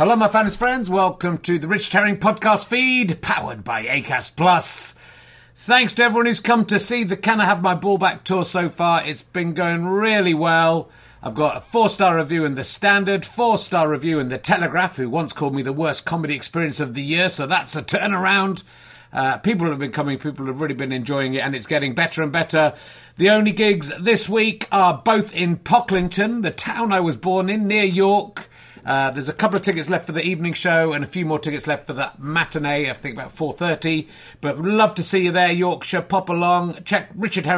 Hello, my fans, friends. Welcome to the Richard Herring podcast feed, powered by Acast Plus. Thanks to everyone who's come to see the Can I Have My Ball Back tour so far. It's been going really well. I've got a 4-star review in The Standard, 4-star review in The Telegraph, who once called me the worst comedy experience of the year, so that's a turnaround. People have been coming, people have really been enjoying it, and it's getting better and better. The only gigs this week are both in Pocklington, the town I was born in, near York. There's a couple of tickets left for the evening show and a few more tickets left for the matinee, I think about 4:30. But would love to see you there, Yorkshire. Pop along. Check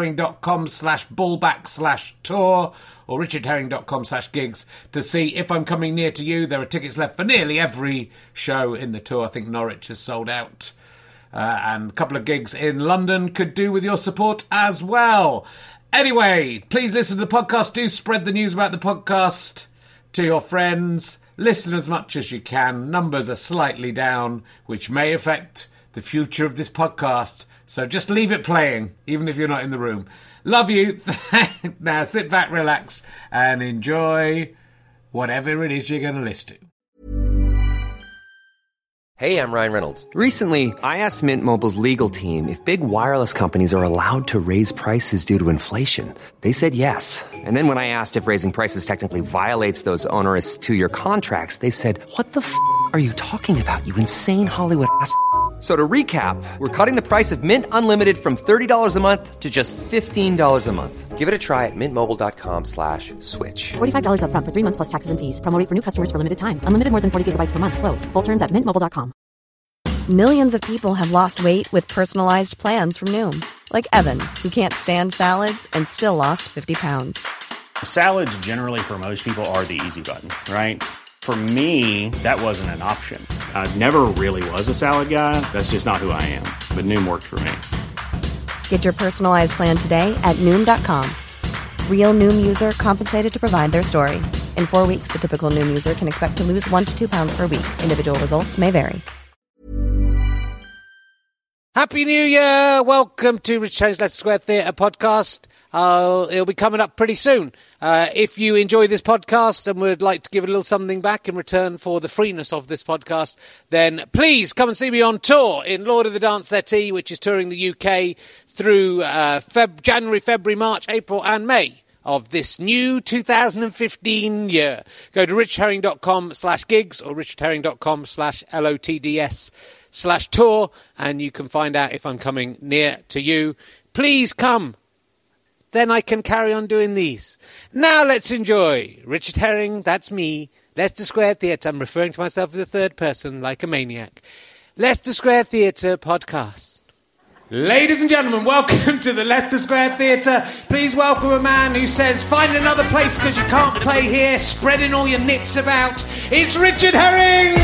richardherring.com/ballback/tour or richardherring.com/gigs to see if I'm coming near to you. There are tickets left for nearly every show in the tour. I think Norwich has sold out. And a couple of gigs in London could do with your support as well. Anyway, please listen to the podcast. Do spread the news about the podcast to your friends. Listen as much as you can. Numbers are slightly down, which may affect the future of this podcast. So just leave it playing, even if you're not in the room. Love you. Now sit back, relax, and enjoy whatever it is you're going to listen to. Hey, I'm Ryan Reynolds. Recently, I asked Mint Mobile's legal team if big wireless companies are allowed to raise prices due to inflation. They said yes. And then when I asked if raising prices technically violates those onerous 2-year contracts, they said, "What the f*** are you talking about, you insane Hollywood ass?" So to recap, we're cutting the price of Mint Unlimited from $30 a month to just $15 a month. Give it a try at mintmobile.com/switch. $45 up front for 3 months plus taxes and fees. Promo rate for new customers for limited time. Unlimited more than 40 gigabytes per month. Slows full terms at mintmobile.com. Millions of people have lost weight with personalized plans from Noom. Like Evan, who can't stand salads and still lost 50 pounds. Salads generally for most people are the easy button, right? For me, that wasn't an option. I never really was a salad guy. That's just not who I am. But Noom worked for me. Get your personalized plan today at Noom.com. Real Noom user compensated to provide their story. In 4 weeks, the typical Noom user can expect to lose 1 to 2 pounds per week. Individual results may vary. Happy New Year! Welcome to Richard Herring's Leicester Square Theatre podcast. It'll be coming up pretty soon. If you enjoy this podcast and would like to give it a little something back in return for the freeness of this podcast, then please come and see me on tour in Lord of the Dance Settee, which is touring the UK through January, February, March, April and May of this new 2015 year. Go to richardherring.com/gigs or richardherring.com/LOTDS/tour and you can find out if I'm coming near to you. Please come. Then I can carry on doing these. Now let's enjoy Richard Herring, that's me, Leicester Square Theatre. I'm referring to myself as the third person like a maniac. Leicester Square Theatre podcast. Ladies and gentlemen, welcome to the Leicester Square Theatre. Please welcome a man who says, find another place because you can't play here, spreading all your nits about. It's Richard Herring!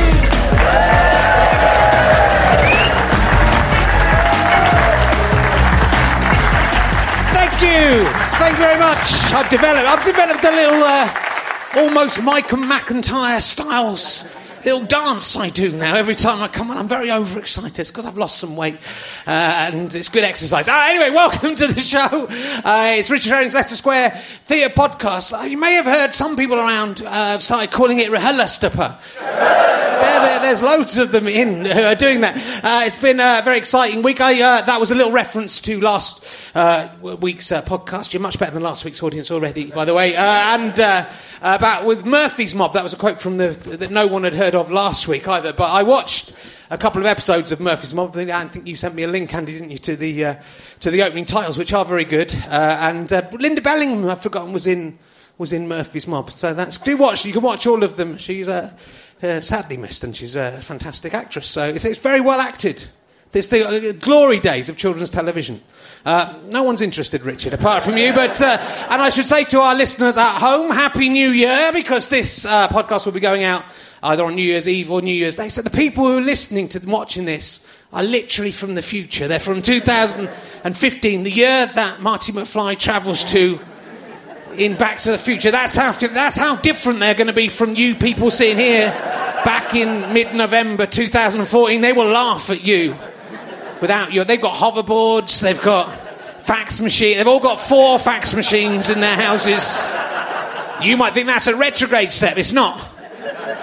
Thank you very much. I've developed a little almost Michael McIntyre styles little dance I do now every time I come on. I'm very overexcited because I've lost some weight and it's good exercise. Anyway, welcome to the show. It's Richard Herring's Leicester Square Theatre podcast. You may have heard some people around started calling it RHLSTP. There's loads of them in doing that. It's been a very exciting week. That was a little reference to last week's podcast. You're much better than last week's audience already, by the way. About with Murphy's Mob. That was a quote from that no one had heard of last week either. But I watched a couple of episodes of Murphy's Mob. I think you sent me a link, Andy, didn't you, to the opening titles, which are very good. And Linda Bellingham, I've forgotten, was in Murphy's Mob. So do watch. You can watch all of them. She's sadly missed, and she's a fantastic actress. So it's very well acted. It's the glory days of children's television. No one's interested, Richard, apart from you. But and I should say to our listeners at home, Happy New Year, because this podcast will be going out either on New Year's Eve or New Year's Day. So the people who are listening to watching this are literally from the future. They're from 2015, the year that Marty McFly travels to in Back to the Future. That's how different they're going to be from you people sitting here back in mid-November 2014. They will laugh at you without you. They've got hoverboards, they've got fax machine, they've all got 4 fax machines in their houses. You might think that's a retrograde step. It's not.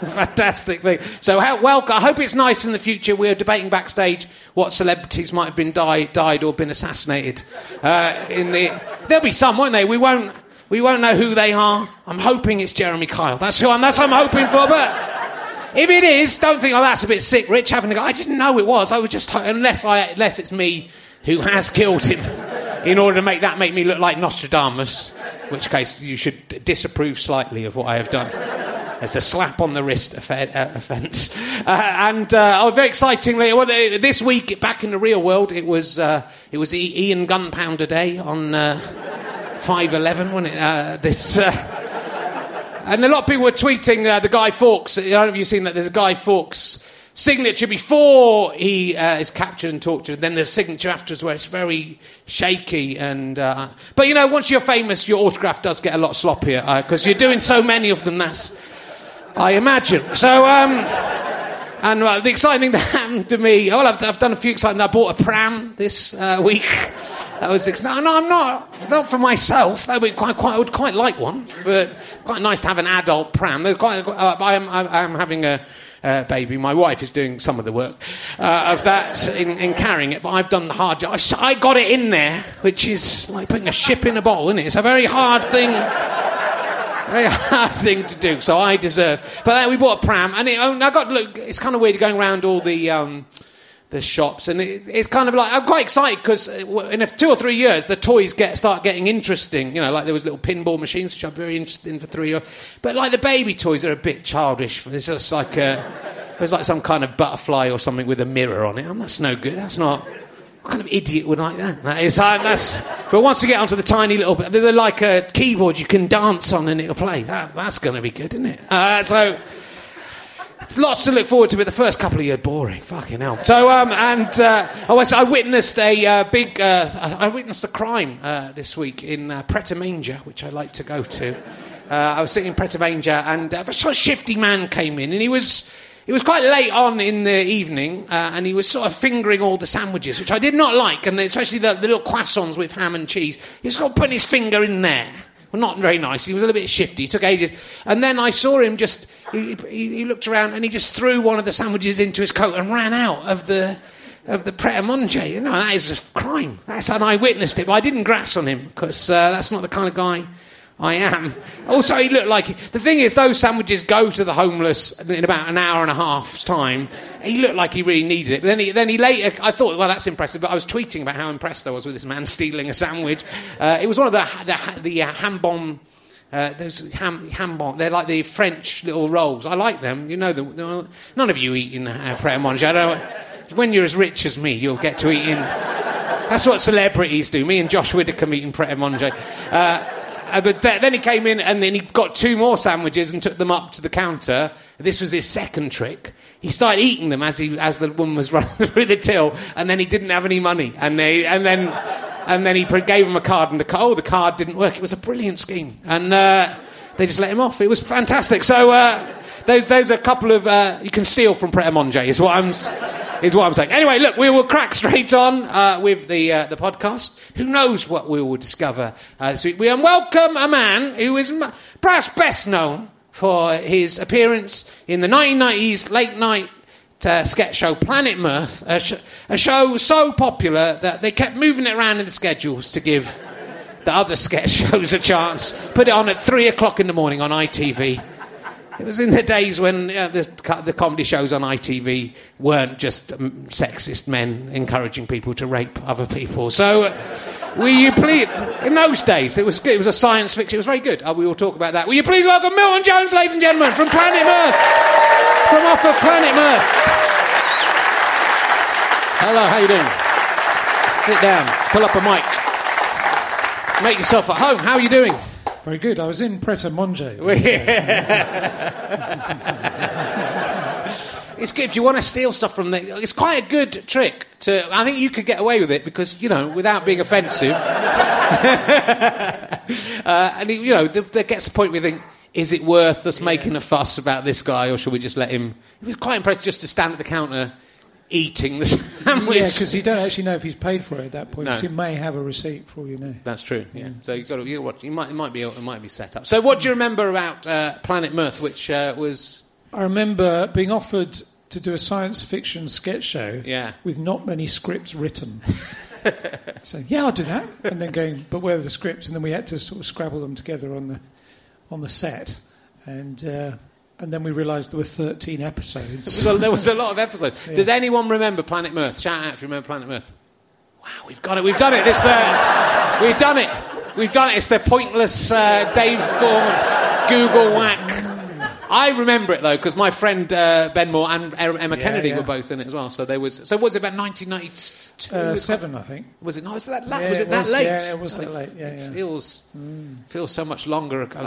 fantastic thing. So, welcome. I hope it's nice in the future. We're debating backstage what celebrities might have been died or been assassinated. There'll be some, won't they? We won't know who they are. I'm hoping it's Jeremy Kyle. That's who I'm hoping for. But if it is, don't think, that's a bit sick, Rich, having to go. I didn't know it was. I was just unless it's me who has killed him, in order to make me look like Nostradamus. In which case, you should disapprove slightly of what I have done. It's a slap on the wrist offence. Very excitingly, this week, back in the real world, it was Ian Gunpowder Day on 5/11, wasn't it? And a lot of people were tweeting the Guy Fawkes. I don't know if you've seen that. There's a Guy Fawkes signature before he is captured and tortured, then there's a signature afterwards where it's very shaky. But once you're famous, your autograph does get a lot sloppier because you're doing so many of them. That's, I imagine. So the exciting thing that happened to me, I've done a few exciting. I bought a pram this week. That was no, I'm not for myself. That would I would quite like one, but quite nice to have an adult pram. There's I'm having a baby. My wife is doing some of the work of that in carrying it, but I've done the hard job. I got it in there, which is like putting a ship in a bottle, isn't it? It's a very hard thing to do, so I deserve. But then we bought a pram, and it's kind of weird going around all the shops, and it's kind of like, I'm quite excited because in 2 or 3 years the toys start getting interesting. Like there was little pinball machines, which I'm very interested in for 3 years. But like the baby toys are a bit childish. There's just like there's like some kind of butterfly or something with a mirror on it. That's no good. That's not. What kind of idiot would like that? But once we get onto the tiny little bit, there's like a keyboard you can dance on and it'll play. That's going to be good, isn't it? So. It's lots to look forward to, but the first couple of years boring. Fucking hell. So, I witnessed I witnessed a crime this week in Pret a Manger, which I like to go to. I was sitting in Pret a Manger, and a sort of shifty man came in, and he was quite late on in the evening, and he was sort of fingering all the sandwiches, which I did not like, and especially the little croissants with ham and cheese. He was sort of putting his finger in there. Well, not very nice. He was a little bit shifty. He took ages. And then I saw him he looked around and he just threw one of the sandwiches into his coat and ran out of the Pret a Manger. That is a crime. And I witnessed it, but I didn't grass on him because that's not the kind of guy I am. Also, he looked like... The thing is, those sandwiches go to the homeless in about an hour and a half's time. He looked like he really needed it. But then he later... I thought, well, that's impressive. But I was tweeting about how impressed I was with this man stealing a sandwich. It was one of the ham bomb... those ham bomb... They're like the French little rolls. I like them. You know them. None of you eat in Pret a Manger. I don't know. When you're as rich as me, you'll get to eat in... That's what celebrities do. Me and Josh Widdicombe eat in Pret a Manger. But then he came in and then he got 2 more sandwiches and took them up to the counter. This was his second trick. He started eating them as the woman was running through the till, and then he didn't have any money. And then he gave him a card, and the card didn't work. It was a brilliant scheme, and they just let him off. It was fantastic. So those are a couple of you can steal from Pret a Manger is what I'm saying. Anyway, look, we will crack straight on with the podcast. Who knows what we will discover this week? We welcome a man who is perhaps best known for his appearance in the 1990s late-night sketch show Planet Mirth, a show so popular that they kept moving it around in the schedules to give the other sketch shows a chance. Put it on at 3 o'clock in the morning on ITV. It was in the days when the comedy shows on ITV weren't just sexist men encouraging people to rape other people. So, will you please... In those days, it was good. It was a science fiction. It was very good. We will talk about that. Will you please welcome Milton Jones, ladies and gentlemen, from Planet Mirth. From off of Planet Mirth. Hello, how you doing? Sit down. Pull up a mic. Make yourself at home. How are you doing? Very good. I was in Pret a Manger. It's good if you want to steal stuff from there. It's quite a good trick. I think you could get away with it because, without being offensive. And, there gets a point where you think, is it worth us making a fuss about this guy, or should we just let him... It was quite impressive just to stand at the counter eating the sandwich. Yeah, because you don't actually know if he's paid for it at that point. No. So he may have a receipt for all you know. That's true. Yeah. So you've got to watch. It might be set up. So what do you remember about Planet Mirth, which was I remember being offered to do a science fiction sketch show with not many scripts written. So, yeah, I'll do that. And then going, but where are the scripts? And then we had to sort of scrabble them together on the set. And then we realised there were 13 episodes. There was a lot of episodes. Yeah. Does anyone remember Planet Mirth? Shout out if you remember Planet Mirth. Wow, we've got it. We've done it. We've done it. We've done it. It's the pointless Dave Gorman Google whack. I remember it though because my friend Ben Moore and Emma Kennedy were both in it as well. So there was. So was it about 1992? 7, I think. Was it? No, was it that late? Yeah, was it that late? Yeah, it was that late. Yeah, it feels so much longer ago.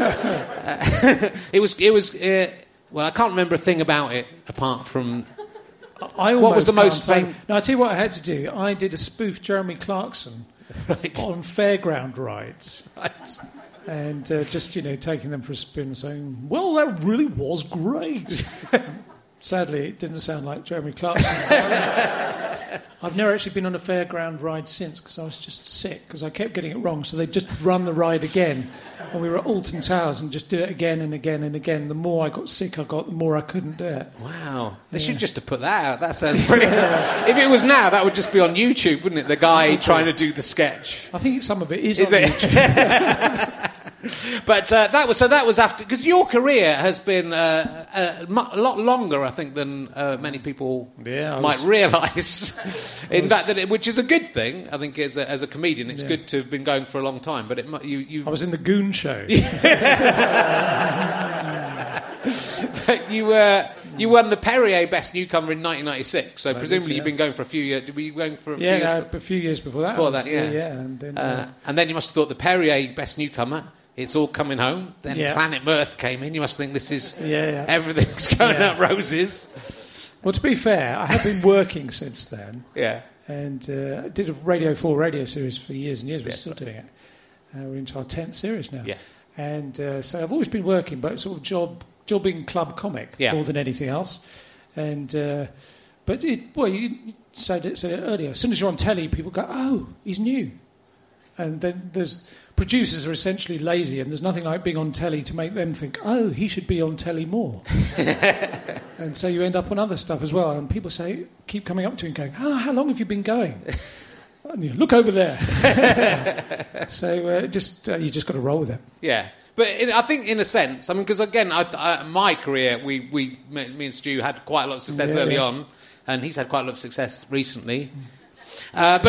It was. Well, I can't remember a thing about it apart from. What was the most famous? No, I tell you what I had to do. I did a spoof Jeremy Clarkson on fairground rides. Right. And just, taking them for a spin and saying, well, that really was great. Sadly, it didn't sound like Jeremy Clarkson. I've never actually been on a fairground ride since because I was just sick because I kept getting it wrong. So they just run the ride again. And we were at Alton Towers and just did it again and again and again. The more I got sick, the more I couldn't do it. Wow. They should just have put that out. That sounds pretty... If it was now, that would just be on YouTube, wouldn't it? The guy trying to do the sketch. I think some of it is on YouTube. But that was after... Because your career has been a lot longer, I think, than many people might realise. Which is a good thing, I think, as a comedian. It's good to have been going for a long time. But I was in the Goon Show. But you won the Perrier Best Newcomer in 1996. So presumably you've been going for a few years. Were you going for a few years? Yeah, a few years before that. And then you must have thought the Perrier Best Newcomer... It's all coming home. Then Planet Mirth came in. You must think this is... Everything's going up roses. Well, to be fair, I have been working since then. Yeah. And I did a Radio 4 radio series for years and years. We're still doing it. We're into our 10th series now. Yeah. And so I've always been working, but sort of jobbing club comic more than anything else. And but you said it earlier. As soon as you're on telly, people go, "Oh, he's new," and then there's... Producers are essentially lazy, and there's nothing like being on telly to make them think, oh, he should be on telly more. And so you end up on other stuff as well, and people keep coming up to you and going, oh, how long have you been going? And you look over there. So you just got to roll with it. Yeah. But I think, in a sense, I mean, because again, my career, me and Stu had quite a lot of success early on, and he's had quite a lot of success recently. But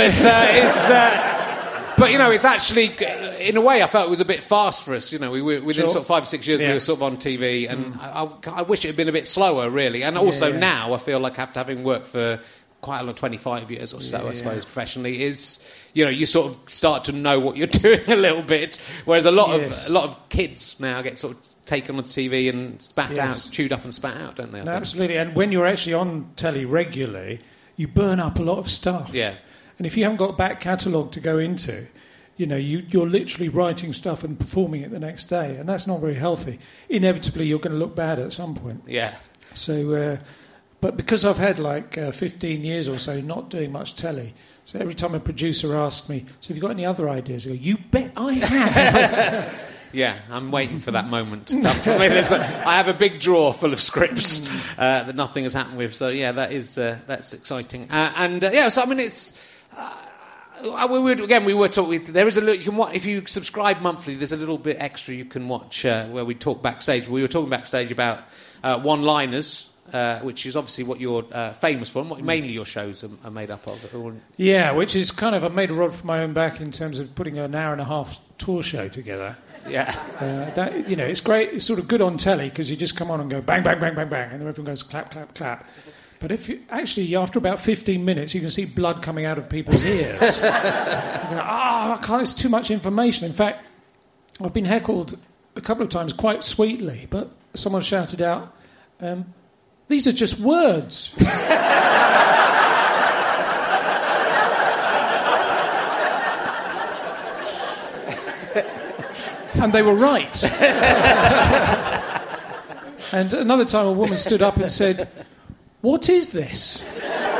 it's actually, in a way, I felt it was a bit fast for us. We were within sort of 5 or 6 years, we were sort of on TV, and I wish it had been a bit slower, really. And also now, I feel like after having worked for quite a lot, 25 years or so, I suppose, professionally, is you sort of start to know what you're doing a little bit. Whereas a lot of kids now get sort of taken on TV and spat out, chewed up and spat out, don't they? No, absolutely. And when you're actually on telly regularly, you burn up a lot of stuff. Yeah. And if you haven't got a back catalogue to go into, you're literally writing stuff and performing it the next day, and that's not very healthy. Inevitably, you're going to look bad at some point. Yeah. So, but because I've had 15 years or so not doing much telly, so every time a producer asks me, so have you got any other ideas? I go, you bet I have. Yeah, I'm waiting for that moment to come for me. I have a big drawer full of scripts that nothing has happened with. So yeah, that's exciting. So I mean, it's. We were talking. There is a little. You can watch if you subscribe monthly. There's a little bit extra you can watch where we talk backstage. We were talking backstage about one-liners, which is obviously what you're famous for, and what mainly your shows are made up of. Yeah, which is kind of I made a rod for my own back in terms of putting an hour and a half tour show together. Yeah, it's great. It's sort of good on telly because you just come on and go bang, bang, bang, bang, bang, and then everyone goes clap, clap, clap. But if you, actually, after about 15 minutes, you can see blood coming out of people's ears. It's too much information. In fact, I've been heckled a couple of times quite sweetly, but someone shouted out, these are just words. And they were right. And another time a woman stood up and said, what is this?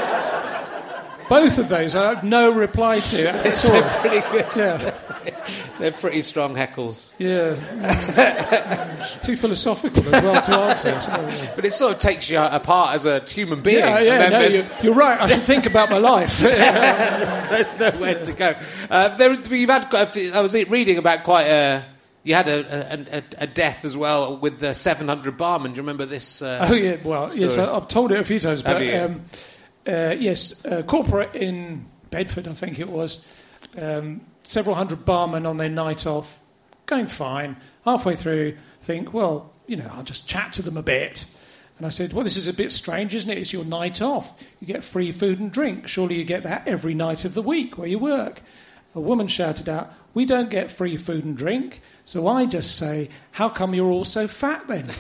Both of those I have no reply to at all. Pretty good. Yeah. They're pretty strong heckles. Yeah. Too philosophical as well to answer. So, But it sort of takes you apart as a human being. yeah, And then no, you're right. I should think about my life. there's nowhere to go. You've had. I was reading about quite a. You had a death as well with the 700 barman. Do you remember this? Oh yeah. Well, yes, story? I've told it a few times. But Have you? yes, corporate in Bedford, I think it was. Several hundred barmen on their night off, going fine. Halfway through, think, well, I'll just chat to them a bit. And I said, well, this is a bit strange, isn't it? It's your night off. You get free food and drink. Surely you get that every night of the week where you work. A woman shouted out, we don't get free food and drink. So I just say, how come you're all so fat then?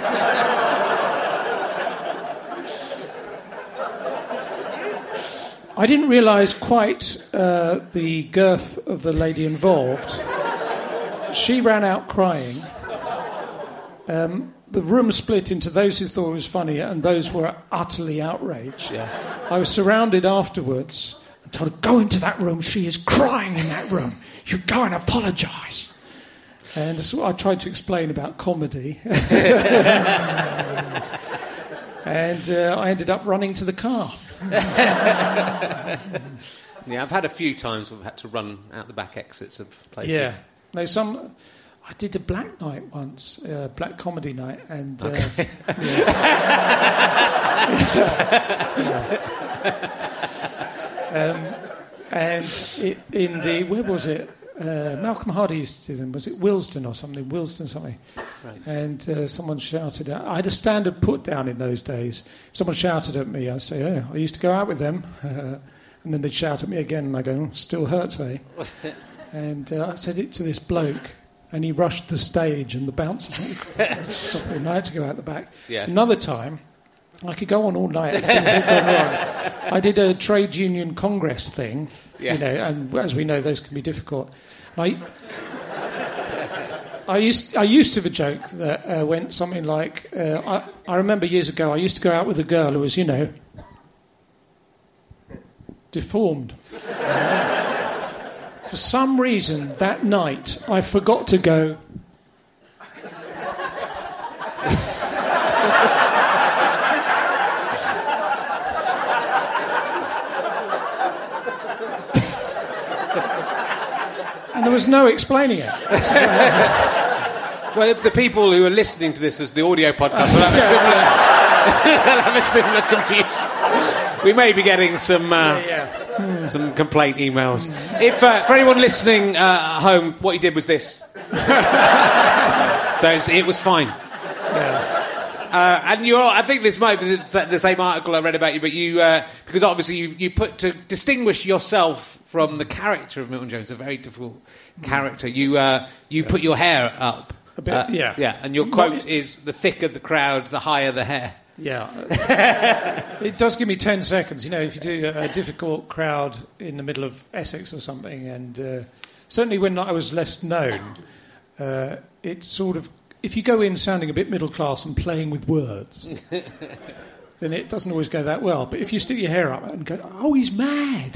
I didn't realise quite the girth of the lady involved. She ran out crying. The room split into those who thought it was funny and those who were utterly outraged. Yeah. I was surrounded afterwards and told her, go into that room. She is crying in that room. You go and apologise. And that's what I tried to explain about comedy. And I ended up running to the car. Yeah, I've had a few times we've had to run out the back exits of places. Yeah. No, I did a black night once, black comedy night, and Okay. where was it? Malcolm Hardy used to do them. Was it Willesden or something? Willesden something. Right. And someone shouted out. I had a standard put down in those days. If someone shouted at me, I'd say, oh, I used to go out with them. And then they'd shout at me again, and I go, still hurts, eh? And I said it to this bloke, and he rushed the stage, and the bouncers stopped him. I had to go out the back. Yeah. Another time, I could go on all night if things had gone wrong. I did a trade union congress thing, Yeah. And as we know, those can be difficult. I used to have a joke that went something like, I remember years ago, I used to go out with a girl who was, deformed. For some reason, that night, I forgot to go... And there was no explaining it. Well, the people who are listening to this as the audio podcast will have a similar confusion. We may be getting some complaint emails. If for anyone listening at home, what you did was this. So it was fine. And I think this might be the same article I read about you, but you because obviously you put to distinguish yourself from the character of Milton Jones, a very difficult character. You put your hair up. A bit, yeah, and your quote is, the thicker the crowd, the higher the hair. Yeah. It does give me 10 seconds. If you do a difficult crowd in the middle of Essex or something, and certainly when I was less known, it's sort of, if you go in sounding a bit middle class and playing with words, then it doesn't always go that well. But if you stick your hair up and go, oh, he's mad,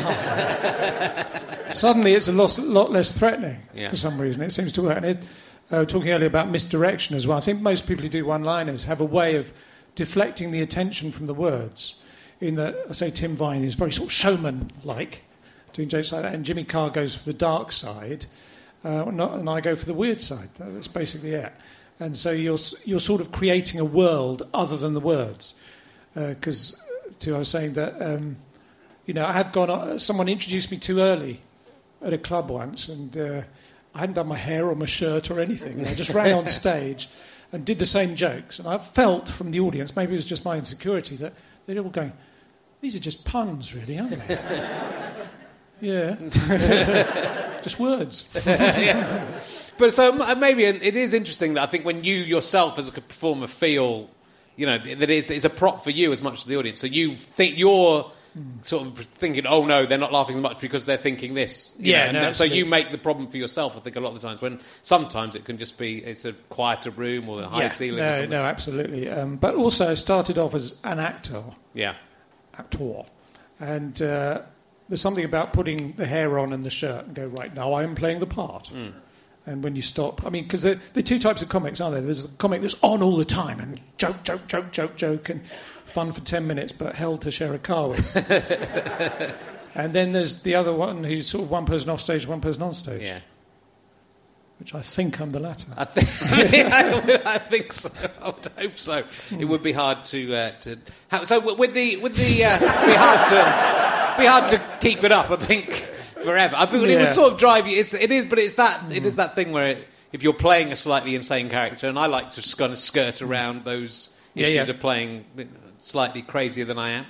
suddenly it's a lot less threatening for some reason. It seems to work. And talking earlier about misdirection as well, I think most people who do one-liners have a way of deflecting the attention from the words. In that, I say Tim Vine is very sort of showman-like, doing jokes like that, and Jimmy Carr goes for the dark side, and I go for the weird side. That's basically it. And so you're sort of creating a world other than the words. Because I was saying that, I had gone. Someone introduced me too early at a club once, and I hadn't done my hair or my shirt or anything, and I just ran on stage and did the same jokes. And I felt from the audience, maybe it was just my insecurity, that they're all going, these are just puns, really, aren't they? Yeah. Just words. Yeah. But so maybe it is interesting that I think when you yourself as a performer feel, that it's a prop for you as much as the audience. So you think you're sort of thinking, oh no, they're not laughing as much because they're thinking this. So you make the problem for yourself, I think, a lot of the times, when sometimes it can just be it's a quieter room or a high ceiling or something. No, absolutely. But also I started off as an actor. Yeah. Actor. And There's something about putting the hair on and the shirt and go, right, now I am playing the part. And when you stop... I mean, because there are two types of comics, aren't there? There's a comic that's on all the time and joke, and fun for 10 minutes, but hell to share a car with. And then there's the other one who's sort of one person off stage, one person on stage. Yeah. Which I think I'm the latter. I think so. I would hope so. It would be hard to so with the be hard to keep it up. I think forever. I think it would sort of drive you. It is that thing where if you're playing a slightly insane character, and I like to just kind of skirt around those issues of playing slightly crazier than I am.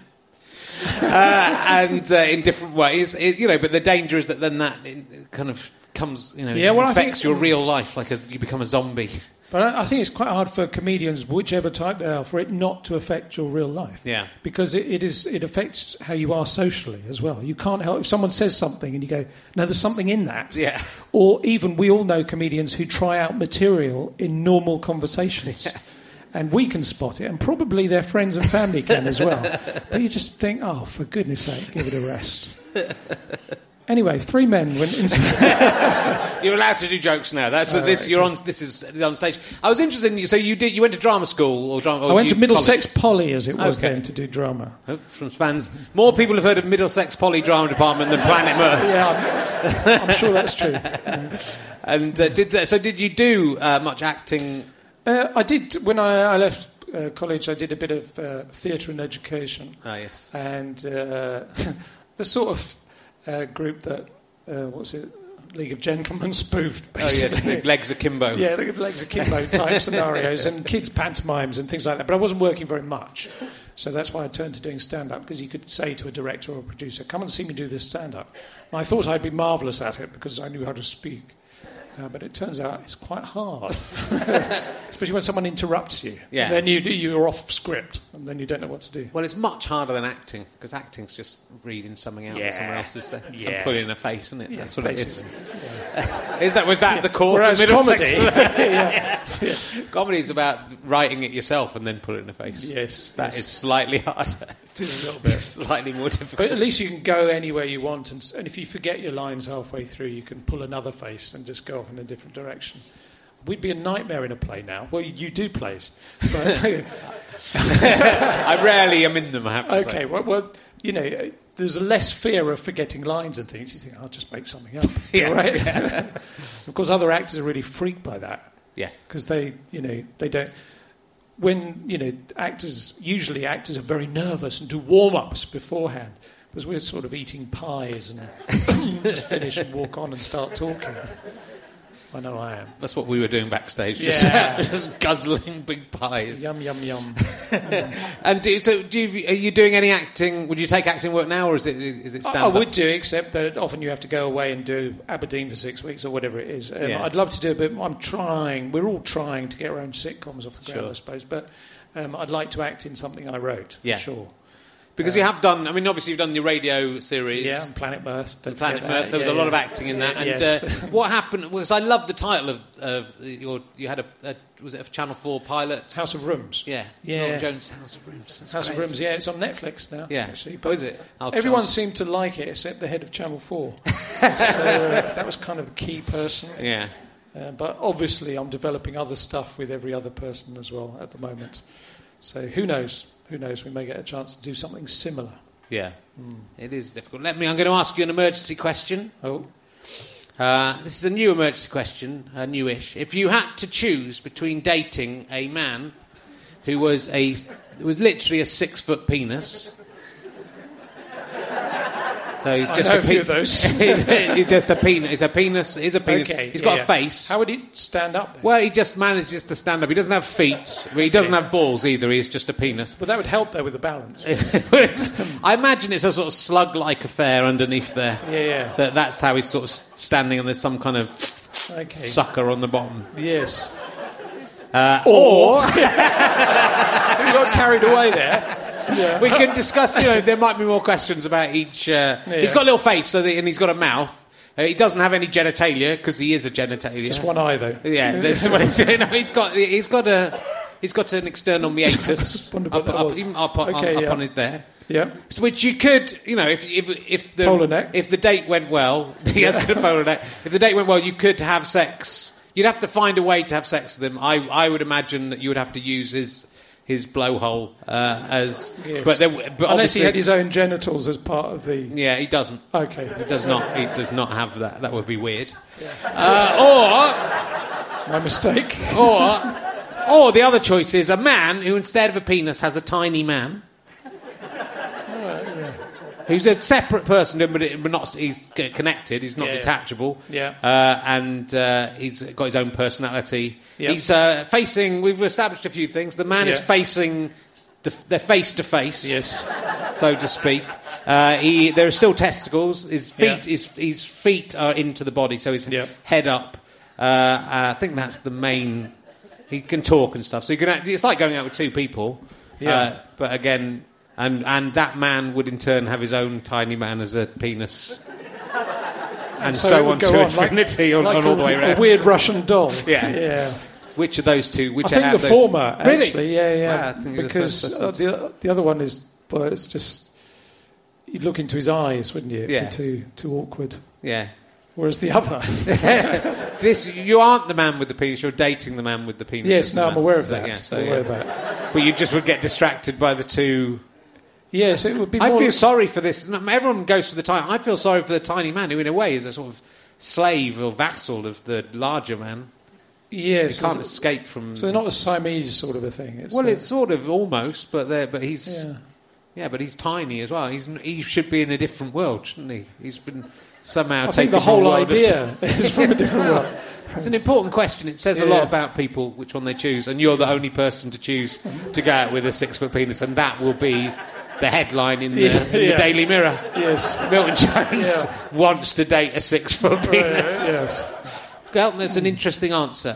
And in different ways, but the danger is that then that kind of comes, affects your real life, like you become a zombie. But I think it's quite hard for comedians, whichever type they are, for it not to affect your real life. Yeah. Because it affects how you are socially as well. You can't help if someone says something and you go, no, there's something in that. Yeah. Or even we all know comedians who try out material in normal conversations. Yeah. And we can spot it, and probably their friends and family can as well. But you just think, oh, for goodness sake, give it a rest. Anyway, 3 men went into... You're allowed to do jokes now. This is on stage. I was interested in you. So you went to drama school or drama? I went to Middlesex Poly, as it was then, to do drama. From fans, more people have heard of Middlesex Poly drama department than Planet Mirth. Yeah, I'm sure that's true. And did you do much acting? I did. When I left college, I did a bit of theatre and education. Ah, yes. And the sort of group that, League of Gentlemen spoofed, basically. Oh, yeah, Legs Akimbo. Yeah, Legs Akimbo type scenarios and kids' pantomimes and things like that. But I wasn't working very much. So that's why I turned to doing stand-up, because you could say to a director or a producer, come and see me do this stand-up. And I thought I'd be marvellous at it because I knew how to speak. But it turns out it's quite hard, especially when someone interrupts you. Yeah. And then you're off script, and then you don't know what to do. Well, it's much harder than acting, because acting's just reading something out that someone else has said and putting in a face, isn't it? Yeah, that's what basically. It is. Was that the course? Whereas of comedy, comedy is about writing it yourself and then put it in a face. Yes, that is slightly harder. It is a little bit slightly more difficult. But at least you can go anywhere you want, and if you forget your lines halfway through, you can pull another face and just go off in a different direction. We'd be a nightmare in a play now. Well, you do plays, but I rarely am in them. I have to say. Okay, well, there's less fear of forgetting lines and things. You think, I'll just make something up. Right? Yeah. Of course, other actors are really freaked by that. Yes, because they don't. When actors are very nervous and do warm-ups beforehand, because we're sort of eating pies and just finish and walk on and start talking. I know I am. That's what we were doing backstage. Just guzzling big pies. Yum, yum, yum. And are you doing any acting? Would you take acting work now, or is it stand-up? I would do, except that often you have to go away and do Aberdeen for 6 weeks or whatever it is. I'd love to do it, but I'm trying. We're all trying to get our own sitcoms off the ground, I suppose. But I'd like to act in something I wrote, for sure. Because you have done, obviously you've done your radio series. Yeah, and Planet Mirth. Planet Mirth, there was a lot of acting in that. And yes. What happened, because I love the title of you had was it a Channel 4 pilot? House of Rooms. Yeah. Noel Jones' House of Rooms. House of Rooms, it's on Netflix now. Yeah. Actually. But is it? Everyone seemed to like it except the head of Channel 4. So that was kind of the key person. Yeah. But obviously I'm developing other stuff with every other person as well at the moment. So who knows? Who knows? We may get a chance to do something similar. Yeah, It is difficult. I'm going to ask you an emergency question. Oh. This is a new emergency question, newish. If you had to choose between dating a man who was literally a 6-foot penis... So he's just a few of those. He's just a penis. He's a penis. Okay, he's got a face. How would he stand up then? Well, he just manages to stand up. He doesn't have feet. He doesn't have balls either. He's just a penis. But that would help there with the balance. I imagine it's a sort of slug-like affair underneath there. Yeah. That's how he's sort of standing, and there's some kind of sucker on the bottom. Yes. Or we got carried away there. Yeah. We can discuss, there might be more questions about each... He's got a little face, and he's got a mouth. He doesn't have any genitalia, because he is a genitalia. Just one eye, though. Yeah, he's got He's got an external meatus up on his there. Yeah. Which you could, if the date went well, he has got a polar neck. If the date went well, you could have sex. You'd have to find a way to have sex with him. I would imagine that you would have to use his blowhole as. Yes. But unless he had his own genitals as part of the. Yeah, he doesn't. Okay. He does not have that. That would be weird. Yeah. My mistake. Or the other choice is a man who, instead of a penis, has a tiny man. Who's a separate person, but he's connected. He's not detachable. Yeah. And he's got his own personality. Yep. He's facing. We've established a few things. The man is facing. They're face to face. Yes. So to speak. There are still testicles. His feet. His feet are into the body. So his head up. I think that's the main. He can talk and stuff. So you can. It's like going out with two people. Yeah. But again. And that man would in turn have his own tiny man as a penis. And so on to infinity on all the way around. A weird Russian doll. Yeah. Which of those two? I think the former, actually. Really? Yeah. Because the other one is, it's just... You'd look into his eyes, wouldn't you? Yeah. Too awkward. Yeah. Whereas the other... You aren't the man with the penis, you're dating the man with the penis. Yes, I'm aware of that. I'm aware of that. But you just would get distracted by the two... Yes, it would be more... I feel sorry for this. Everyone goes for the tiny... I feel sorry for the tiny man who, in a way, is a sort of slave or vassal of the larger man. Yes. He can't escape from... So they're not a Siamese sort of a thing. It's sort of almost, but he's... Yeah, but he's tiny as well. He should be in a different world, shouldn't he? He's been somehow... I think the whole idea is from a different world. It's an important question. It says a lot about people, which one they choose, and you're the only person to choose to go out with a 6-foot penis, and that will be... the headline in the Daily Mirror. Yes. Milton Jones wants to date a 6-foot penis. Yes. Well, that's an interesting answer.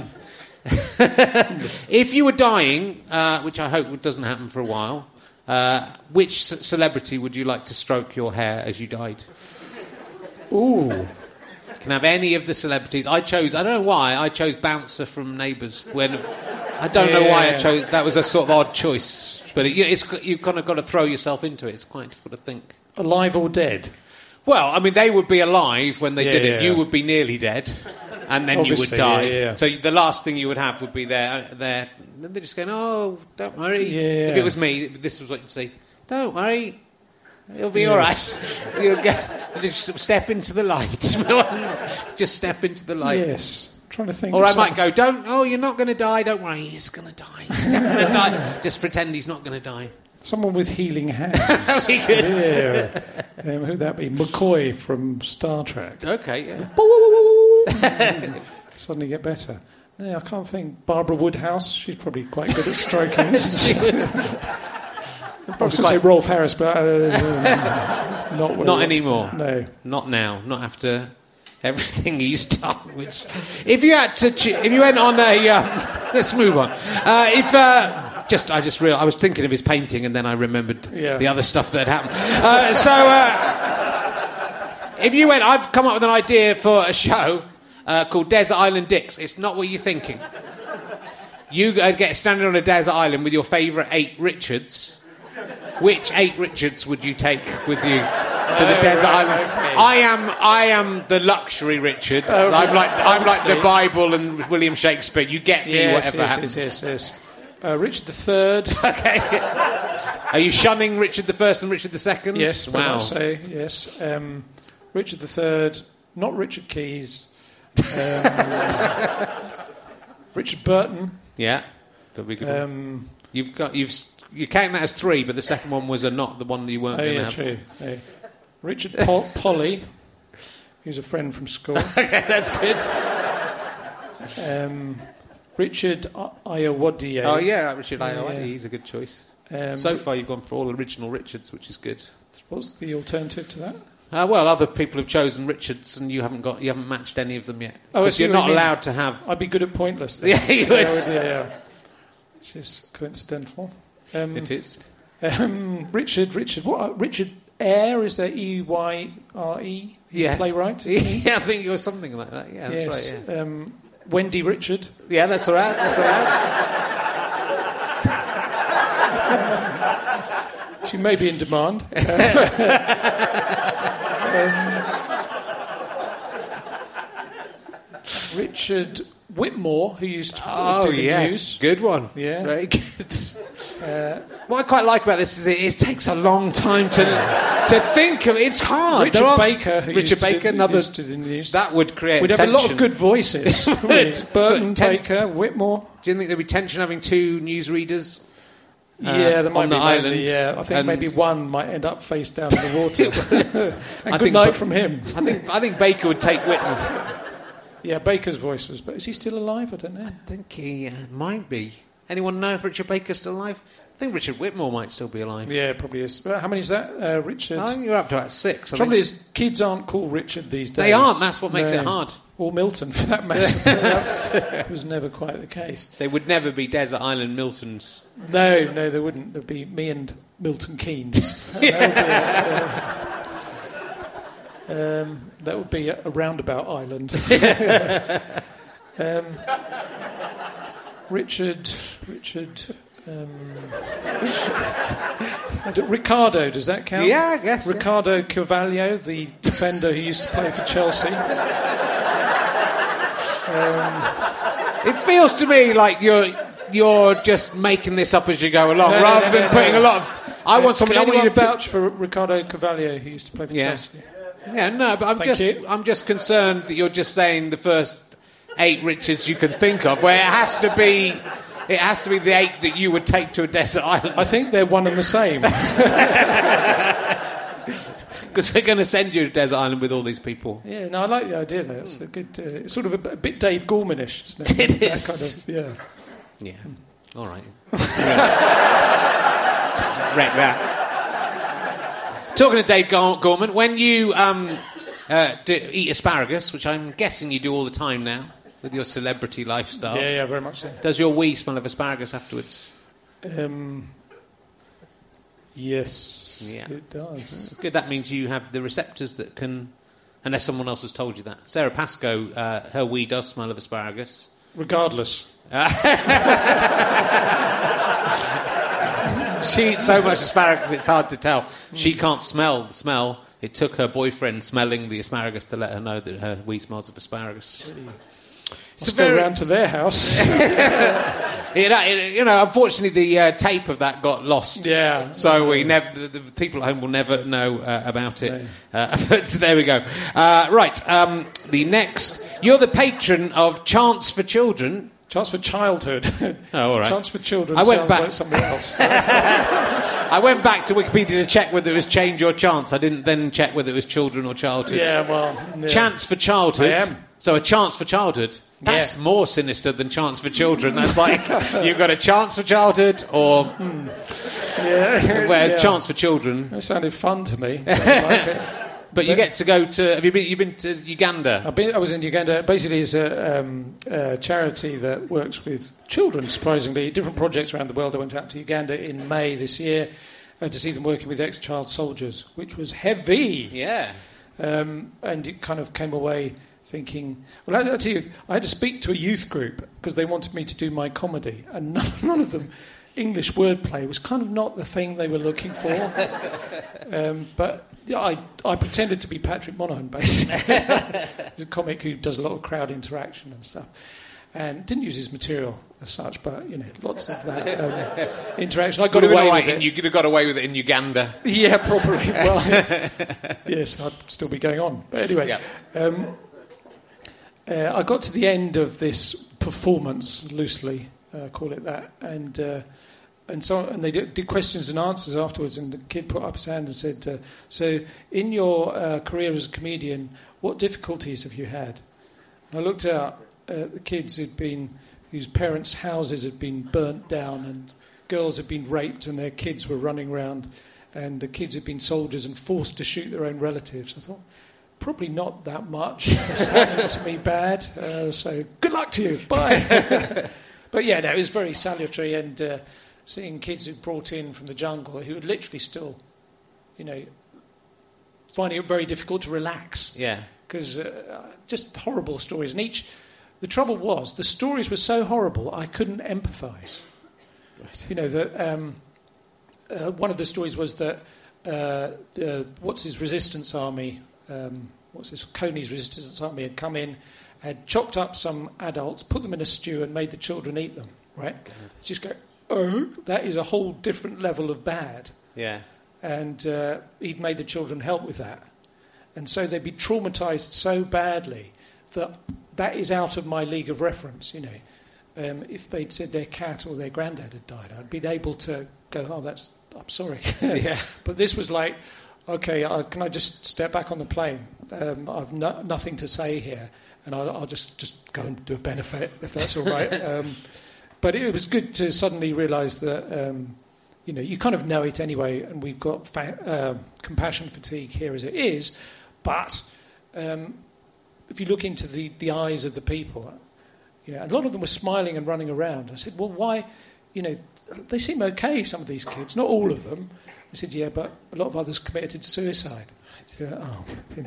If you were dying, which I hope doesn't happen for a while, which celebrity would you like to stroke your hair as you died? Ooh. You can have any of the celebrities. I don't know why, I chose Bouncer from Neighbours. I don't know why I chose... That was a sort of odd choice. But you've kind of got to throw yourself into it. It's quite difficult to think. Alive or dead? Well, I mean, they would be alive when they did it. You would be nearly dead, and then obviously, you would die. Yeah. So the last thing you would have would be there. Then they're just going, "Oh, don't worry." Yeah. If it was me, this was what you'd say. Don't worry, it'll be all right. You'll just step into the light. Just step into the light. Yes. Trying to think. Or I might go, you're not going to die, don't worry, he's going to die. He's definitely going to die. Just pretend he's not going to die. Someone with healing hands. Very good. Yeah. Who'd that be? McCoy from Star Trek. Okay, yeah. Suddenly get better. Yeah, I can't think. Barbara Woodhouse, she's probably quite good at stroking, isn't she? I was going to say Rolf Harris, but it's not anymore. No. Not now. Not after... everything he's done. Which, if you had to, if you went on a, let's move on. I just realized I was thinking of his painting, and then I remembered the other stuff that happened. If you went, I've come up with an idea for a show called Desert Island Dicks. It's not what you're thinking. You get standing on a desert island with your favourite 8 Richards. Which 8 Richards would you take with you to the desert island? Okay. I am the luxury Richard. I'm like the Bible and William Shakespeare. You get me, whatever happens. Yes. Richard III. Okay. Are you shunning Richard I and Richard II? Yes. Wow. I'll say yes. Richard III, not Richard Keys. Richard Burton. Yeah, that'd be good. You count that as 3, but the second one was not the one that you weren't going to have. True. Richard Polly, who's a friend from school. Okay, that's good. Richard Ayoade. Oh yeah, Richard Ayoade. He's a good choice. So far, you've gone for all original Richards, which is good. What's the alternative to that? Well, other people have chosen Richards, and you haven't matched any of them yet. Because you're not allowed to have. I'd be good at Pointless. Then. Yeah, you would. Yeah. Which is coincidental. It is. Richard. What? Richard Eyre, is there Eyre? He's a playwright, isn't he? Yeah, I think it was something like that. Yeah, that's right. Yeah. Wendy Richard. Yeah, that's all right. She may be in demand. Richard Whitmore, who used to do the news. Good one. Yeah. Very good. What I quite like about this is it takes a long time to think of. It's hard. Richard Baker, who Richard Baker, another used to do the news. That would create We'd tension. have a lot of good voices. Burton, But Baker, Whitmore. Do you think there'd be tension having two newsreaders? Yeah, there might on be the island. Yeah, I think And- maybe one might end up face down in the water. And I good think night Ba- from him. I think Baker would take Whitman. Yeah, Baker's voice was. But is he still alive? I don't know. I think he might be. Anyone know if Richard Baker's still alive? I think Richard Whitmore might still be alive. Yeah, probably is. But how many is that, Richard? I think you're up to about 6. Trouble is, kids aren't called Richard these days. They aren't. That's what makes it hard. Or Milton, for that matter. That was never quite the case. They would never be Desert Island Miltons. No, they wouldn't. There'd be me and Milton Keynes. That would be a roundabout island. Richard. Ricardo, does that count? Yeah, I guess. Ricardo Carvalho, the defender who used to play for Chelsea. It feels to me like you're just making this up as you go along, rather than putting a lot of. I want Can you anyone to vouch for Ricardo Carvalho, who used to play for Yeah. Chelsea? Yeah, no, but I'm just concerned that you're just saying the first 8 Richards you can think of, where it has to be the 8 that you would take to a desert island. I think they're one and the same. Because we're going to send you to a desert island with all these people. Yeah, no, I like the idea there. It's a good, it's sort of a bit Dave Gorman-ish, isn't it? It That is. kind of, Yeah. All right. Wreck that. Talking to Dave Gorman, when you eat asparagus, which I'm guessing you do all the time now with your celebrity lifestyle, yeah, very much so. does your wee smell of asparagus afterwards? Yes, Yeah. it does. Good. That means you have the receptors that can, unless someone else has told you that. Sarah Pascoe, her wee does smell of asparagus. Regardless. She eats so much asparagus it's hard to tell. She can't smell the smell. It took her boyfriend smelling the asparagus to let her know that her wee smells of asparagus. Let's go round to their house. Unfortunately, the tape of that got lost. Yeah. So the people at home will never know about it. But there we go. Right. The next, you're the patron of Chance for Children. Chance for Childhood. Oh, all right. Chance for Children I went sounds back- like something else. I went back to Wikipedia to check whether it was Change Your Chance. I didn't then check whether it was Children or Childhood. Yeah, well... Yeah. Chance for Childhood. I am. So a chance for childhood. That's Yeah. more sinister than Chance for Children. That's like you've got a chance for childhood or Yeah. whereas Yeah. Chance for Children. That sounded fun to me. Sounded like it. But you get to go to. Have you been? You've been to Uganda. I was in Uganda. Basically, it's a charity that works with children, surprisingly. Different projects around the world. I went out to Uganda in May this year to see them working with ex-child soldiers, which was heavy. Yeah. And it kind of came away thinking... Well, I'll tell you, I had to speak to a youth group because they wanted me to do my comedy, and none of them... English wordplay was kind of not the thing they were looking for. But yeah, I pretended to be Patrick Monaghan, basically. He's a comic who does a lot of crowd interaction and stuff. And didn't use his material as such, but, lots of that interaction. I got away with it. You could have got away with it in Uganda. Yeah, probably. Well, yes, I'd still be going on. But anyway, I got to the end of this performance, loosely call it that, and they did questions and answers afterwards, and the kid put up his hand and said, so in your career as a comedian, what difficulties have you had? And I looked out at the kids whose parents' houses had been burnt down, and girls had been raped and their kids were running around, and the kids had been soldiers and forced to shoot their own relatives. I thought, probably not that much. It's happened to me bad, so good luck to you. Bye. But yeah, no, it was very salutary, and seeing kids who brought in from the jungle who would literally still, finding it very difficult to relax. Yeah. Because just horrible stories. And the trouble was, the stories were so horrible, I couldn't empathise. Right. one of the stories was that resistance army, Coney's resistance army had come in, had chopped up some adults, put them in a stew, and made the children eat them. Right? Just go, oh, that is a whole different level of bad. Yeah. And he'd made the children help with that. And so they'd be traumatised so badly that is out of my league of reference, you know. If they'd said their cat or their granddad had died, I'd been able to go, I'm sorry. Yeah. But this was like, okay, can I just step back on the plane? I've nothing to say here, and I'll just go and do a benefit, if that's all right. But it was good to suddenly realise that, you know, you kind of know it anyway, and we've got compassion fatigue here as it is, but if you look into the eyes of the people, you know, a lot of them were smiling and running around. I said, well, why, you know, they seem okay, some of these kids, not all of them. I said, yeah, but a lot of others committed suicide. Right. You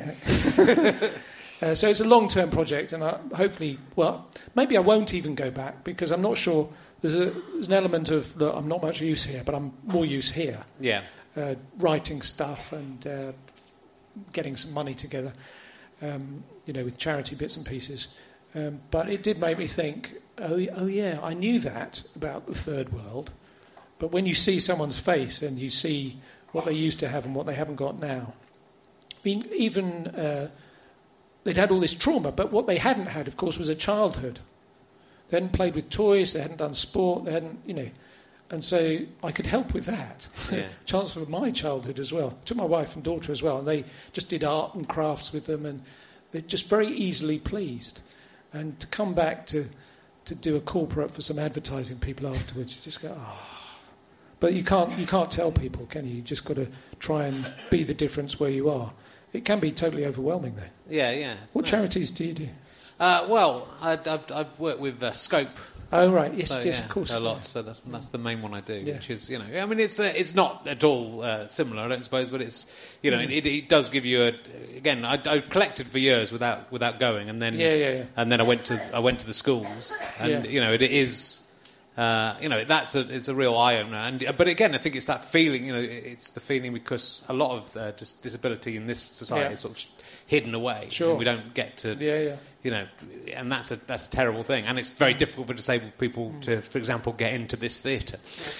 know. So it's a long-term project, and hopefully, well, maybe I won't even go back, because I'm not sure. There's an element of, look, I'm not much use here, but I'm more use here. Yeah. Writing stuff and getting some money together, you know, with charity bits and pieces. But it did make me think, oh yeah, I knew that about the third world. But when you see someone's face and you see what they used to have and what they haven't got now, I mean, even they'd had all this trauma, but what they hadn't had, of course, was a childhood. They hadn't played with toys, they hadn't done sport, they hadn't, you know. And so I could help with that. Yeah. Chance for my childhood as well. I took my wife and daughter as well, and they just did art and crafts with them, and they're just very easily pleased. And to come back to do a corporate for some advertising people afterwards, you just go, But you can't tell people, can you? You just got to try and be the difference where you are. It can be totally overwhelming, though. Yeah. What charities do you do? Well, I've worked with Scope. Oh right, yes, so, yes, of course. A lot. So that's the main one I do, which is, you know, I mean, it's not at all similar, I don't suppose, but it's, you know, it does give you again. I collected for years without going, and then and then I went to the schools, and you know, it is. You know, it's a real eye opener, but again, I think it's that feeling. You know, it's the feeling because a lot of disability in this society is sort of hidden away. Sure, and we don't get to. You know, and that's a terrible thing, and it's very difficult for disabled people to, for example, get into this theatre.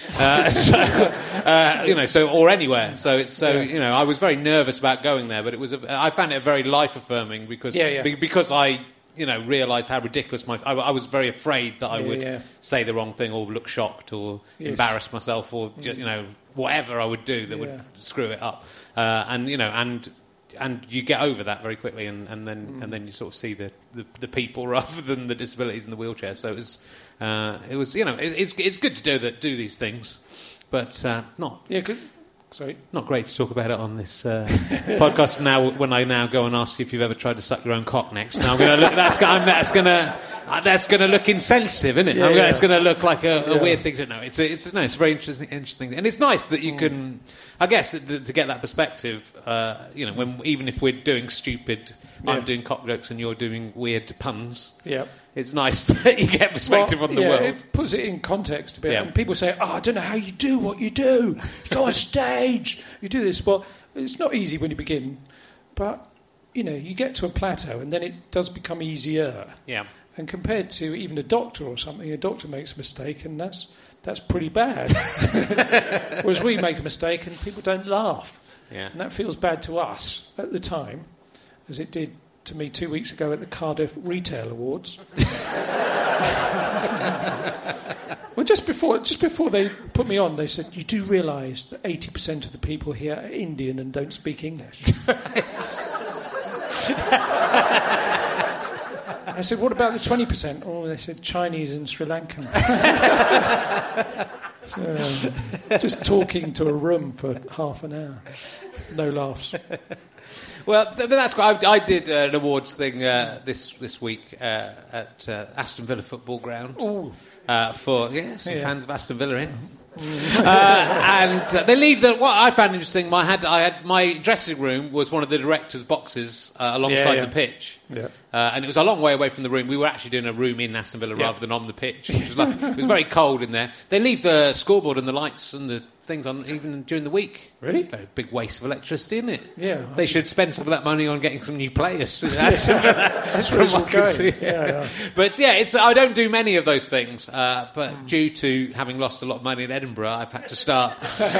You know, so or anywhere. So it's you know, I was very nervous about going there, but I found it very life affirming because I. You know, realised how ridiculous I was very afraid that I would say the wrong thing or look shocked or embarrass myself or you know, whatever I would do that would screw it up. And you know, and you get over that very quickly, and then you sort of see the people rather than the disabilities in the wheelchair. So it was you know, it's good to do these things, but not. Yeah, sorry. Not great to talk about it on this podcast now. When I now go and ask you if you've ever tried to suck your own cock next, now I'm going to look. That's going to look insensitive, isn't it? It's going to look like a weird thing. No, it's a very interesting, and it's nice that you can. I guess to get that perspective, you know, even if we're doing stupid, I'm doing cock jokes and you're doing weird puns. Yeah. It's nice that you get perspective on the world. It puts it in context a bit. Yeah. And people say, I don't know how you do what you do. You go on stage, you do this. Well, it's not easy when you begin, but, you know, you get to a plateau and then it does become easier. Yeah. And compared to even a doctor or something, a doctor makes a mistake and that's pretty bad. Whereas we make a mistake and people don't laugh. Yeah. And that feels bad to us at the time, as it did to me 2 weeks ago at the Cardiff Retail Awards. Well, just before they put me on, they said, you do realise that 80% of the people here are Indian and don't speak English. I said, what about the 20%? Oh, they said Chinese and Sri Lankan. So, just talking to a room for half an hour. No laughs. Well, that's great. I did an awards thing this week at Aston Villa Football Ground for some fans of Aston Villa in. And they leave what I found interesting. I had my dressing room was one of the directors' boxes alongside the pitch, and it was a long way away from the room. We were actually doing a room in Aston Villa rather than on the pitch, which was it was very cold in there. They leave the scoreboard and the lights and the things on even during the week. Really? Very big waste of electricity, isn't it? Yeah. They should spend some of that money on getting some new players. That's where it's all going. Yeah. But yeah, I don't do many of those things. But due to having lost a lot of money in Edinburgh, I've had to start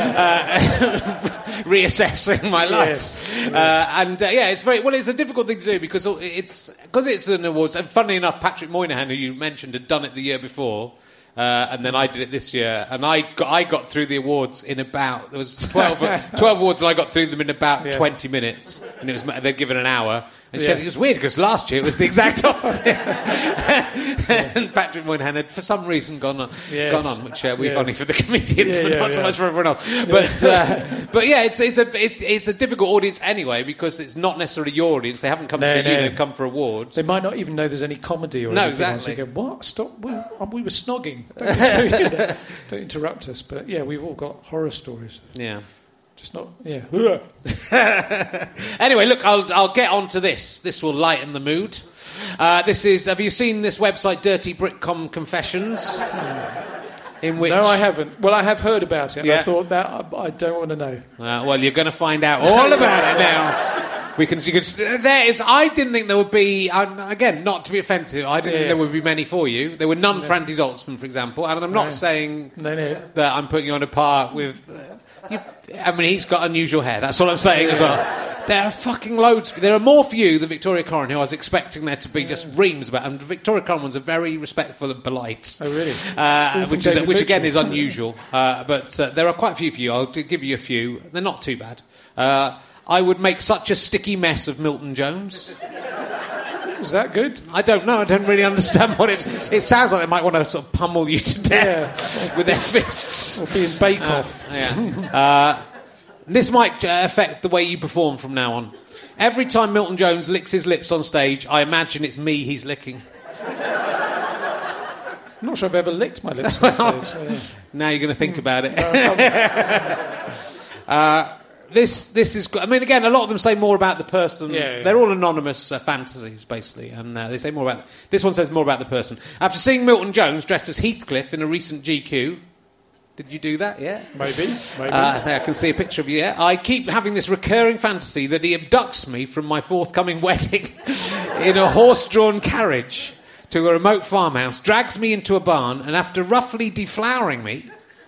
reassessing my life. Yes. It's a difficult thing to do because it's an awards. And funnily enough, Patrick Moynihan, who you mentioned, had done it the year before. And then I did it this year, and I got through the awards in about, there was 12 awards, and I got through them in about 20 minutes, and they'd given an hour. And she said it was weird because last year it was the exact opposite. And Patrick Moynihan had for some reason gone on, which we funny for the comedians, but not so much for everyone else. But yeah, it's a difficult audience anyway because it's not necessarily your audience. They haven't come to see you; they've come for awards. They might not even know there's any comedy or anything. Exactly. They go, what? Stop! We were snogging. Don't interrupt us. But yeah, we've all got horror stories. Yeah. Just not, yeah. Anyway, look, I'll get on to this. This will lighten the mood. Have you seen this website, Dirty Britcom Confessions? In which... No, I haven't. Well, I have heard about it, and I thought that I don't want to know. Well, you're going to find out all about it now. I didn't think there would be, again, not to be offensive, I didn't think there would be many for you. There were none for Andy Zaltzman, for example, and I'm not saying that I'm putting you on a par with... he's got unusual hair. That's all I'm saying as well. There are fucking loads. There are more for you than Victoria Coren, who I was expecting there to be just reams about. And Victoria Coren ones are very respectful and polite. Oh, really? Which again is unusual. But there are quite a few for you. I'll give you a few. They're not too bad. I would make such a sticky mess of Milton Jones. Is that good? I don't know. I don't really understand what it... It sounds like they might want to sort of pummel you to death with their fists. Or be in Bake Off. This might affect the way you perform from now on. Every time Milton Jones licks his lips on stage, I imagine it's me he's licking. I'm not sure I've ever licked my lips on stage. So, yeah. Now you're going to think about it. This is... I mean, again, a lot of them say more about the person. They're all anonymous fantasies, basically, and they say more about... This one says more about the person. After seeing Milton Jones dressed as Heathcliff in a recent GQ... Did you do that? Yeah? Maybe. There, I can see a picture of you, yeah? I keep having this recurring fantasy that he abducts me from my forthcoming wedding in a horse-drawn carriage to a remote farmhouse, drags me into a barn, and after roughly deflowering me...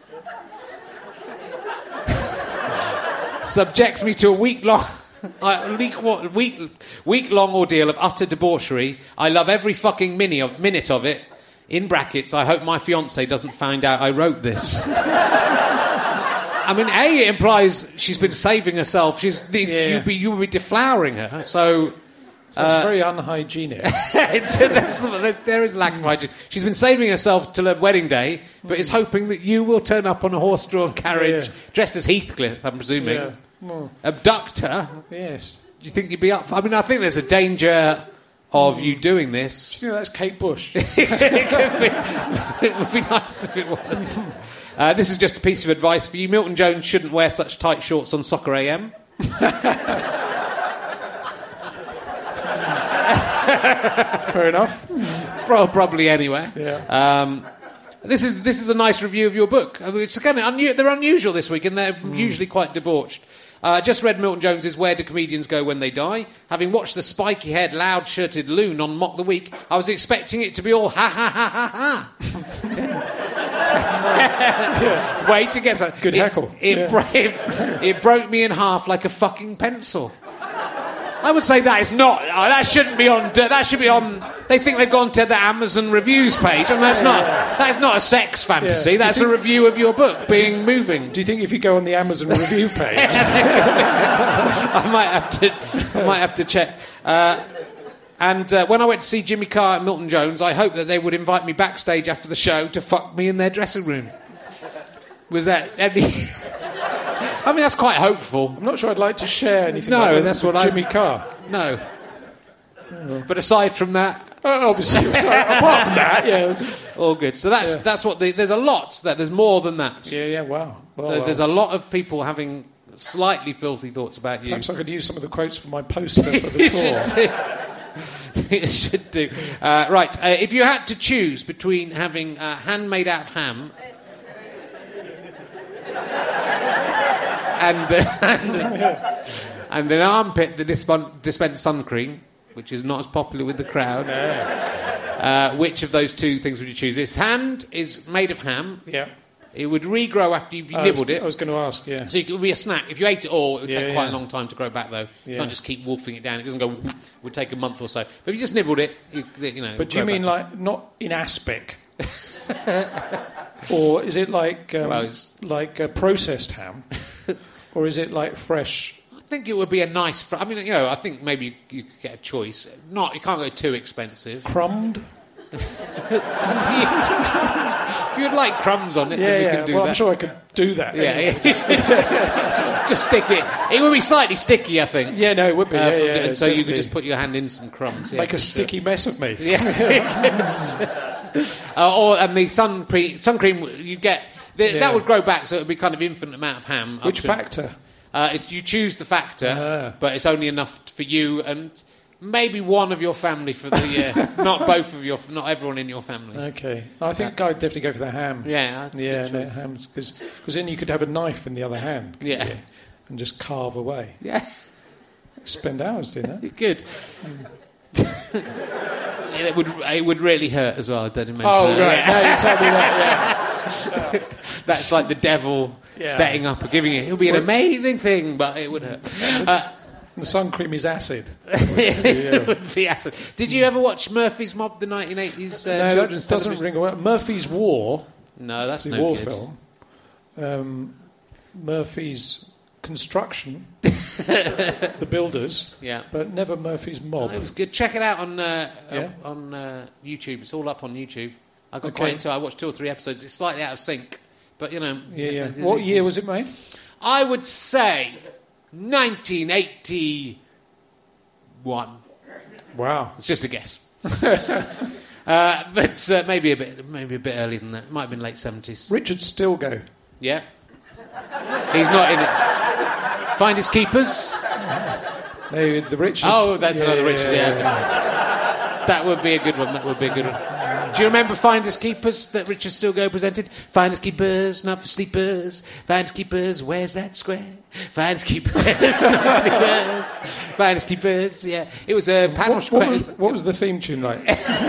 subjects me to a week-long ordeal of utter debauchery. I love every fucking minute of it. In brackets, I hope my fiancé doesn't find out I wrote this. I mean, it implies she's been saving herself. You will be deflowering her. So it's very unhygienic. There is lack of hygiene. She's been saving herself till her wedding day, but is hoping that you will turn up on a horse-drawn carriage, dressed as Heathcliff, I'm presuming. Abduct her. Yes. Do you think you'd be up? I mean, I think there's a danger of you doing this. Do you think that's Kate Bush? It would be nice if it was. This is just a piece of advice for you. Milton Jones shouldn't wear such tight shorts on Soccer AM. Fair enough. Probably anyway. Yeah. This is a nice review of your book. I mean, it's again they're unusual this week, and they're usually quite debauched. Just read Milton Jones's Where Do Comedians Go When They Die? Having watched the spiky-haired, loud-shirted loon on Mock the Week, I was expecting it to be all ha ha ha ha ha. Wait, it gets better. Good heckle. It broke me in half like a fucking pencil. I would say that is not... that shouldn't be on... That should be on... They think they've gone to the Amazon reviews page, and that's not... That is not a sex fantasy. Yeah. That's a review of your book being moving. Do you think if you go on the Amazon review page... I might have to check. And when I went to see Jimmy Carr and Milton Jones, I hoped that they would invite me backstage after the show to fuck me in their dressing room. Was that any... I mean, that's quite hopeful. I'm not sure I'd like to share anything like that with Jimmy Carr. No. But aside from that... obviously, apart from that, yeah. All good. So that's what... There's a lot. There's more than that. Yeah, wow. There's a lot of people having slightly filthy thoughts about you. Perhaps I could use some of the quotes from my poster for the tour. You should do. Right, if you had to choose between having hand made out of ham... and an armpit that dispense sun cream, which is not as popular with the crowd. Which of those two things would you choose? His hand is made of ham. Yeah. It would regrow after you've nibbled it. I was going to ask, yeah. So it would be a snack. If you ate it all, it would take quite a long time to grow back, though. You Yeah. can't just keep wolfing it down. It doesn't go... It would take a month or so. But if you just nibbled it, you know... But do you mean like not in aspic? Or is it like a processed ham? Or is it like fresh? I think it would be a nice... I mean, you know, I think maybe you could get a choice. You can't go too expensive. Crumbed? If you'd like crumbs on it, then we can do that. I'm sure I could do that. Yeah, anyway. just stick it. It would be slightly sticky, I think. Yeah, no, it would be. And so you could just put your hand in some crumbs. Yeah, make a sticky mess of me. Yeah. And the sun cream you get that would grow back, so it would be kind of infinite amount of ham. Which factor? You choose the factor, but it's only enough for you and maybe one of your family for the year. Not not everyone in your family. Okay, I think I'd definitely go for the ham. Yeah, that's a good choice. Ham, because then you could have a knife in the other hand. Yeah, and just carve away. Yeah, spend hours doing that. You could. It would really hurt as well. I didn't mention that. Right. Yeah. No, you told me that. Yeah. That's like the devil setting up and giving it. It'll be an amazing thing, but it would hurt. The sun cream is acid. It would be acid. Did you ever watch Murphy's Mob, the 1980s children's that doesn't ring a bell. Murphy's War. No, that's the no war good. film. Murphy's Construction, The Builders. Yeah, but never Murphy's Mob. It was good. Check it out on YouTube. It's all up on YouTube. I got quite into it. I watched 2 or 3 episodes. It's slightly out of sync, but you know. Yeah. What year was it made? I would say 1981. Wow, it's just a guess. But maybe a bit earlier than that. It might have been late 70s. Richard Stilgoe. Yeah, he's not in it. Finders Keepers. No, the Richard. Oh, that's another Richard. Yeah. That would be a good one. Do you remember Finders Keepers that Richard Stilgoe presented? Finders Keepers, not for sleepers. Finders Keepers, where's that square? Finders Keepers, not for sleepers. Finders Keepers, yeah. It was a panel. What was the theme tune like?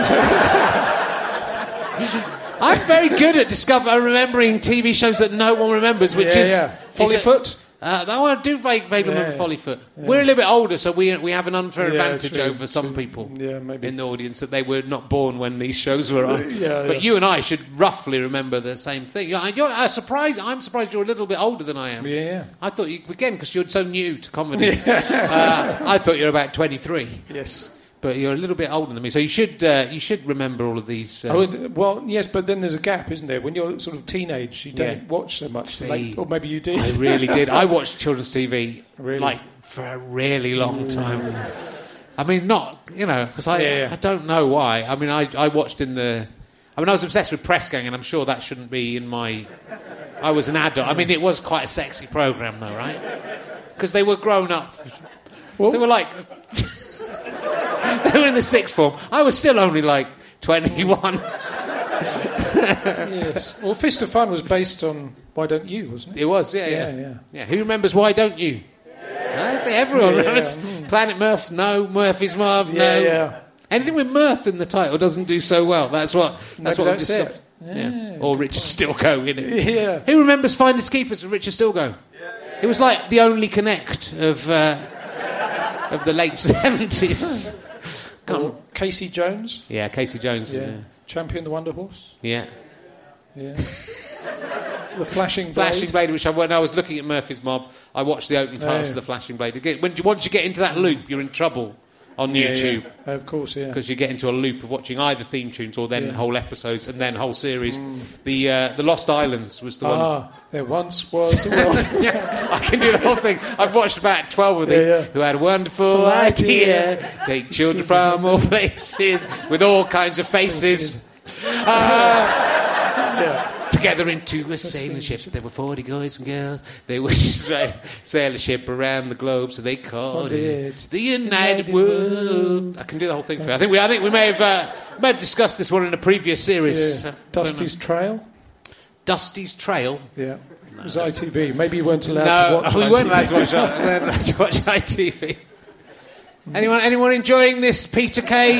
I'm very good at remembering TV shows that no one remembers, which is Follyfoot. I do vaguely remember Follyfoot. Yeah. We're a little bit older, so we have an unfair advantage over some people in the audience that they were not born when these shows were on. But you and I should roughly remember the same thing. I'm surprised you're a little bit older than I am. Yeah. I thought again because you're so new to comedy. I thought you were about 23. Yes. But you're a little bit older than me, so you should remember all of these. Well, yes, but then there's a gap, isn't there? When you're sort of teenage, you don't watch so much. Or maybe you did. I really did. I watched children's TV for a really long time. I mean, not because I don't know why. I mean, I watched I was obsessed with Press Gang, and I'm sure that shouldn't be in my. I was an adult. I mean, it was quite a sexy program, though, right? Because they were grown up. Well, they were like. They were in the 6th form. I was still only like 21. Yes. Well, Fist of Fun was based on Why Don't You, wasn't it? It was, yeah. Who remembers Why Don't You? I say everyone remembers. Planet Mirth, no. Murphy's Mob, no. Yeah. Anything with mirth in the title doesn't do so well. That's what we discovered. Yeah. Or Richard Stilgoe in it. Yeah. Who remembers Finders Keepers with Richard Stilgoe? It was like the only connect of the late 70s. Casey Jones. Yeah, Casey Jones. Yeah. Champion the Wonder Horse. Yeah. The Flashing Blade. Flashing Blade, which when I was looking at Murphy's Mob, I watched the opening titles of the Flashing Blade. Once you get into that loop, you're in trouble on YouTube. Yeah. Of course, yeah. Because you get into a loop of watching either theme tunes or then whole episodes and then whole series. The Lost Islands was the one. There once was a world. I can do the whole thing. I've watched about 12 of these. Who had a wonderful idea. Take children from all places with all kinds of faces. Together into a sailing ship. There were 40 guys and girls. They would sail a ship around the globe, so they called it the United World. I can do the whole thing for you. I think we may have discussed this one in a previous series. Dusty's Trail. Dusty's Trail. Yeah. It was ITV. Maybe you weren't allowed to watch we ITV. weren't allowed to watch. We weren't allowed to watch ITV. Anyone enjoying this Peter Kay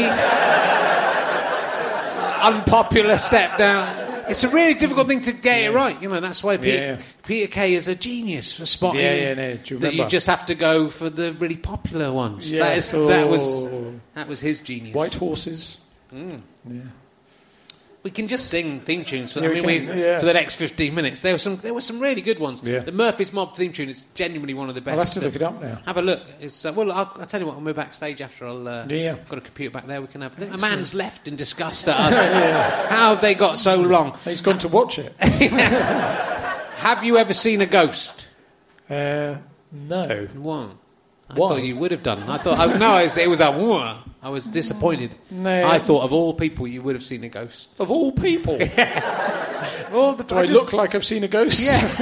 unpopular step down? It's a really difficult thing to get it right. That's why Peter Kay is a genius for spotting. Do you remember? That you just have to go for the really popular ones. Yeah. That was his genius. White Horses. Mm. Yeah. We can just sing theme tunes for, for the next 15 minutes. There were some really good ones. Yeah. The Murphy's Mob theme tune is genuinely one of the best. I'll have to look it up now. Have a look. It's I'll tell you what. When we're backstage after, I've got a computer back there. We can have. A man's left in disgust at us. How have they got so long? He's gone to watch it. Have you ever seen a ghost? No. One. I thought you would have done. I thought it was a war. I was disappointed. No. I thought of all people you would have seen a ghost. Of all people? Do I look like I've seen a ghost?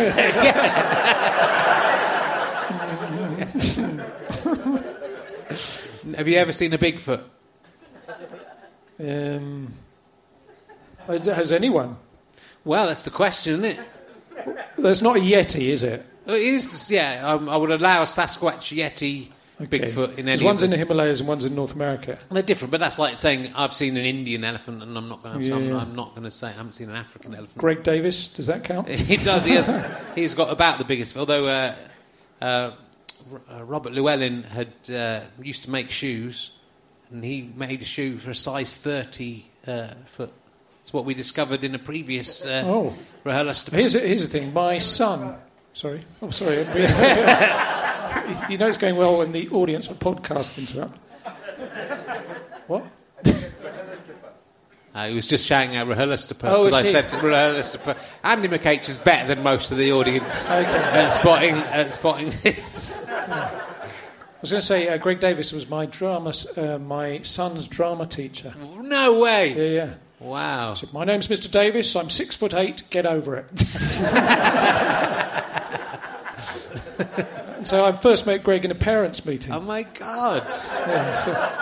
Have you ever seen a Bigfoot? Has anyone? Well, that's the question, isn't it? There's not a Yeti, is it? It is, yeah. I would allow Sasquatch, Yeti, Bigfoot in any. There's one's in the Himalayas and one's in North America. They're different, but that's like saying I've seen an Indian elephant, and I'm not going to say I haven't seen an African elephant. Greg Davis, does that count? He does. He's got about the biggest. Although Robert Llewellyn had used to make shoes, and he made a shoe for a size 30 foot. It's what we discovered in a previous rehearsal. Here's the thing. My son. Sorry. Oh, sorry. You know it's going well when the audience for podcast interrupt. What? He was just shouting out Rehearlistapa because I said Rehearlistapa. Andy McH is better than most of the audience at spotting this. I was going to say Greg Davis was my son's drama teacher. No way. Yeah. Wow. Said, my name's Mr. Davis. I'm 6'8". Get over it. So I first met Greg in a parents' meeting. Oh my God! Yeah,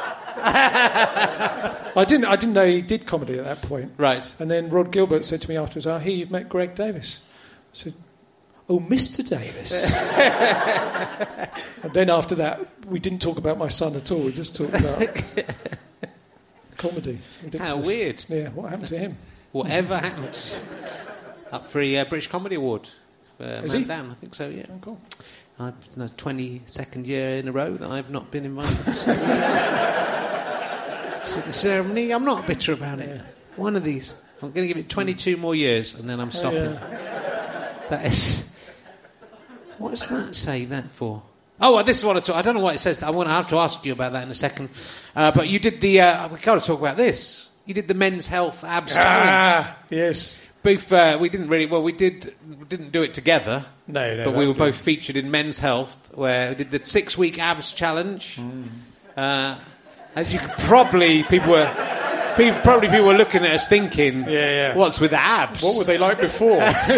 I didn't know he did comedy at that point. Right. And then Rod Gilbert said to me afterwards, "Oh, here you've met Greg Davis." I said, "Oh, Mr. Davis." And then after that, we didn't talk about my son at all. We just talked about comedy. Ridiculous. How weird! Yeah, what happened to him? Whatever happened? Up for a British Comedy Award. Is he? Down, I think so. Yeah. Oh, cool. I've 22nd year in a row that I've not been invited to the ceremony. I'm not bitter about it. One of these. I'm going to give it 22 more years and then I'm stopping. That is. What does that say that for? Oh, well, this is what I don't know what it says. I have to ask you about that in a second. But you did the. We've got to talk about this. You did the Men's Health Abs Challenge. Yes. Both, we didn't really. Well, we didn't do it together. No. But we were both featured in Men's Health, where we did the 6-week abs challenge. As you could probably, people were looking at us thinking, what's with the abs? What were they like before?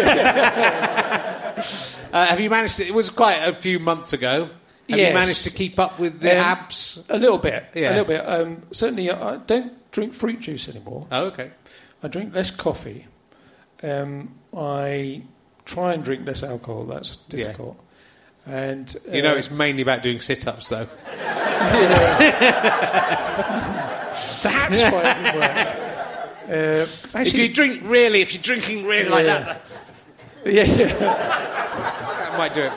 Have you managed to? It was quite a few months ago. Have you managed to keep up with the abs? A little bit. Yeah. A little bit. Certainly, I don't drink fruit juice anymore. Oh, okay. I drink less coffee. I try and drink less alcohol. That's difficult. Yeah. And it's mainly about doing sit-ups, though. That's why it works. If you're drinking really like that. Yeah. That might do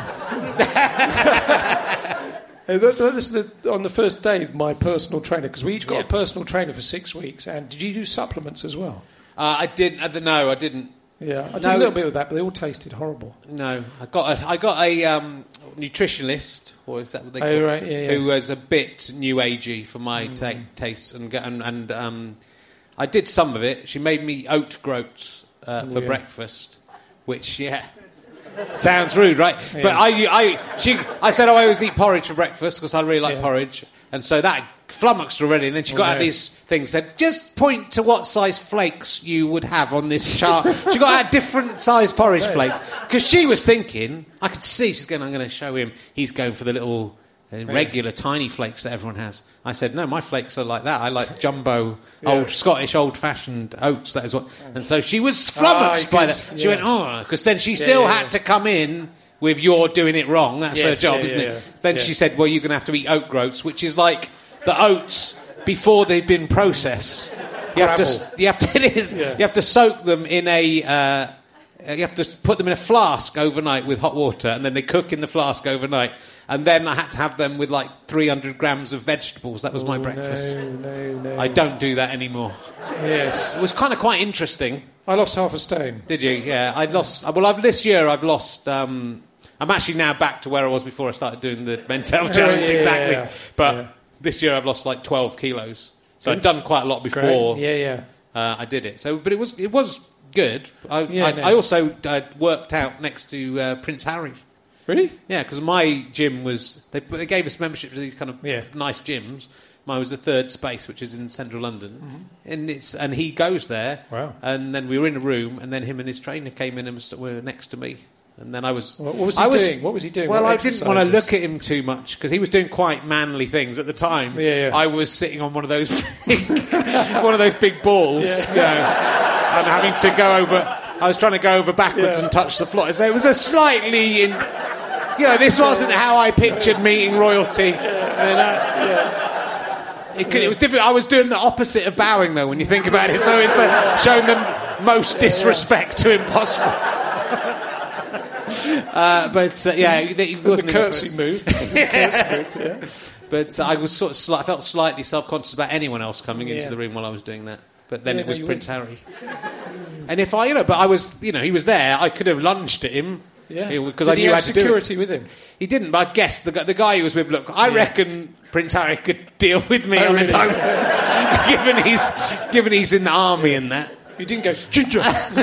it. This is on the first day, my personal trainer, because we each got a personal trainer for 6 weeks. And did you do supplements as well? I didn't. No, I didn't. Yeah, I did a little bit of that, but they all tasted horrible. No, I got a nutritionist, or is that what they call it? Right, yeah. Who was a bit new agey for my tastes, and I did some of it. She made me oat groats for breakfast, which sounds rude, right? Yeah. But I said I always eat porridge for breakfast because I really like porridge, and so that flummoxed already. And then she got out these things, said, just point to what size flakes you would have on this chart. She got out different size porridge flakes because she was thinking, I could see she's going, I'm going to show him. He's going for the little regular tiny flakes that everyone has. I said, no, my flakes are like that. I like jumbo, old Scottish, old-fashioned oats. That is what. And so she was flummoxed by that. She went, oh, because then she still had to come in with you're doing it wrong. That's her job, isn't it? Then she said, well, you're going to have to eat oat groats, which is like the oats before they've been processed. You have to soak them in a. You have to put them in a flask overnight with hot water, and then they cook in the flask overnight. And then I had to have them with like 300 grams of vegetables. That was my breakfast. No. I don't do that anymore. Yes. It was kind of quite interesting. I lost half a stone. Did you? Yeah, I lost. Well, this year I've lost. I'm actually now back to where I was before I started doing the men's health challenge. Exactly. But this year I've lost like 12 kilos. So I'd done quite a lot before. Great. I did it. So, but it was good. I also worked out next to Prince Harry. Really? Yeah, because my gym was... They gave us membership to these kind of nice gyms. Mine was the Third Space, which is in central London. Mm-hmm. And he goes there. Wow. And then we were in a room, and then him and his trainer came in and were next to me. And then I was... What was he doing? What was he doing? Well, I didn't want to look at him too much, because he was doing quite manly things at the time. Yeah. I was sitting on one of those big balls, and having to go over... I was trying to go over backwards and touch the floor. So it was a slightly... this wasn't how I pictured meeting royalty. It was different. I was doing the opposite of bowing, though, when you think about it. So it's showing them most disrespect to impossible. It wasn't the curtsy move. But I was I felt slightly self-conscious about anyone else coming into the room while I was doing that. But then it was Prince Harry. And if but I was, he was there. I could have lunged at him. Yeah, because I knew he how have to security do it. with him? He didn't, but I guess the guy he was with. Look, I reckon Prince Harry could deal with me on his own, given he's in the army and that. You didn't go ginger.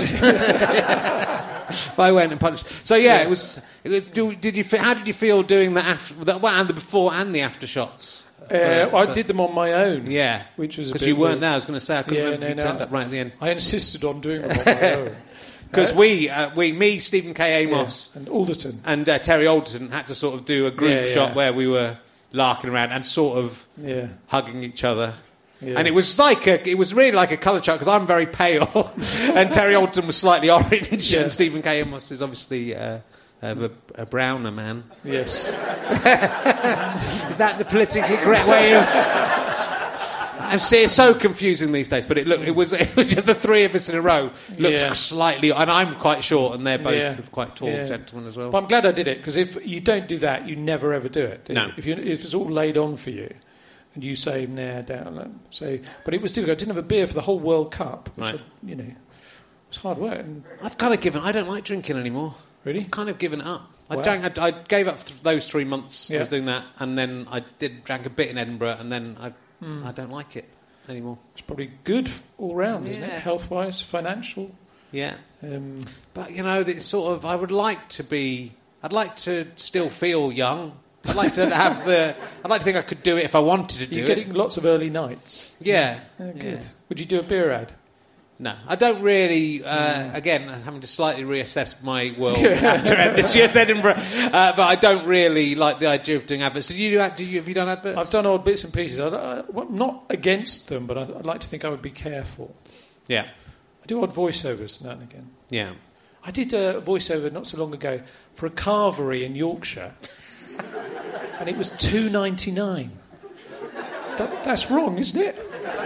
If I went and punched. So it was. How did you feel doing the before and the after shots? I did them on my own. Yeah, which was because you weren't there. I was going to say I couldn't remember if you turned up right at the end. I insisted on doing them on my own. Because me, Stephen K. Amos, and Alderton, and Terry Alderton had to sort of do a group shot where we were larking around and sort of hugging each other. Yeah. And it was really like a colour chart because I'm very pale and Terry Alderton was slightly orange and Stephen K. Amos is obviously a browner man. Yes. Is that the politically correct way of... I see, it's so confusing these days, but it was just the three of us in a row. Looked slightly... And I'm quite short, and they're both quite tall gentlemen as well. But I'm glad I did it, because if you don't do that, you never ever do it. No. If it's all laid on for you, and you say, nah, down. But it was difficult. I didn't have a beer for the whole World Cup, which, it was hard work. And I've kind of given... I don't like drinking anymore. Really? I've kind of given it up. Wow. I gave up those 3 months I was doing that, and then I drank a bit in Edinburgh, and then I don't like it anymore. It's probably good all round, isn't it? Health-wise, financial. Yeah. But, it's sort of... I'd like to still feel young. I'd like to think I could do it if I wanted to do it. You're getting lots of early nights. Yeah. Good. Yeah. Would you do a beer ad? No, I don't really. Again, I'm having to slightly reassess my world after this year's Edinburgh. But I don't really like the idea of doing adverts. Have you done adverts? I've done odd bits and pieces. I'm not against them, but I'd like to think I would be careful. Yeah, I do odd voiceovers now and again. Yeah, I did a voiceover not so long ago for a carvery in Yorkshire, and it was $2.99. That's wrong, isn't it?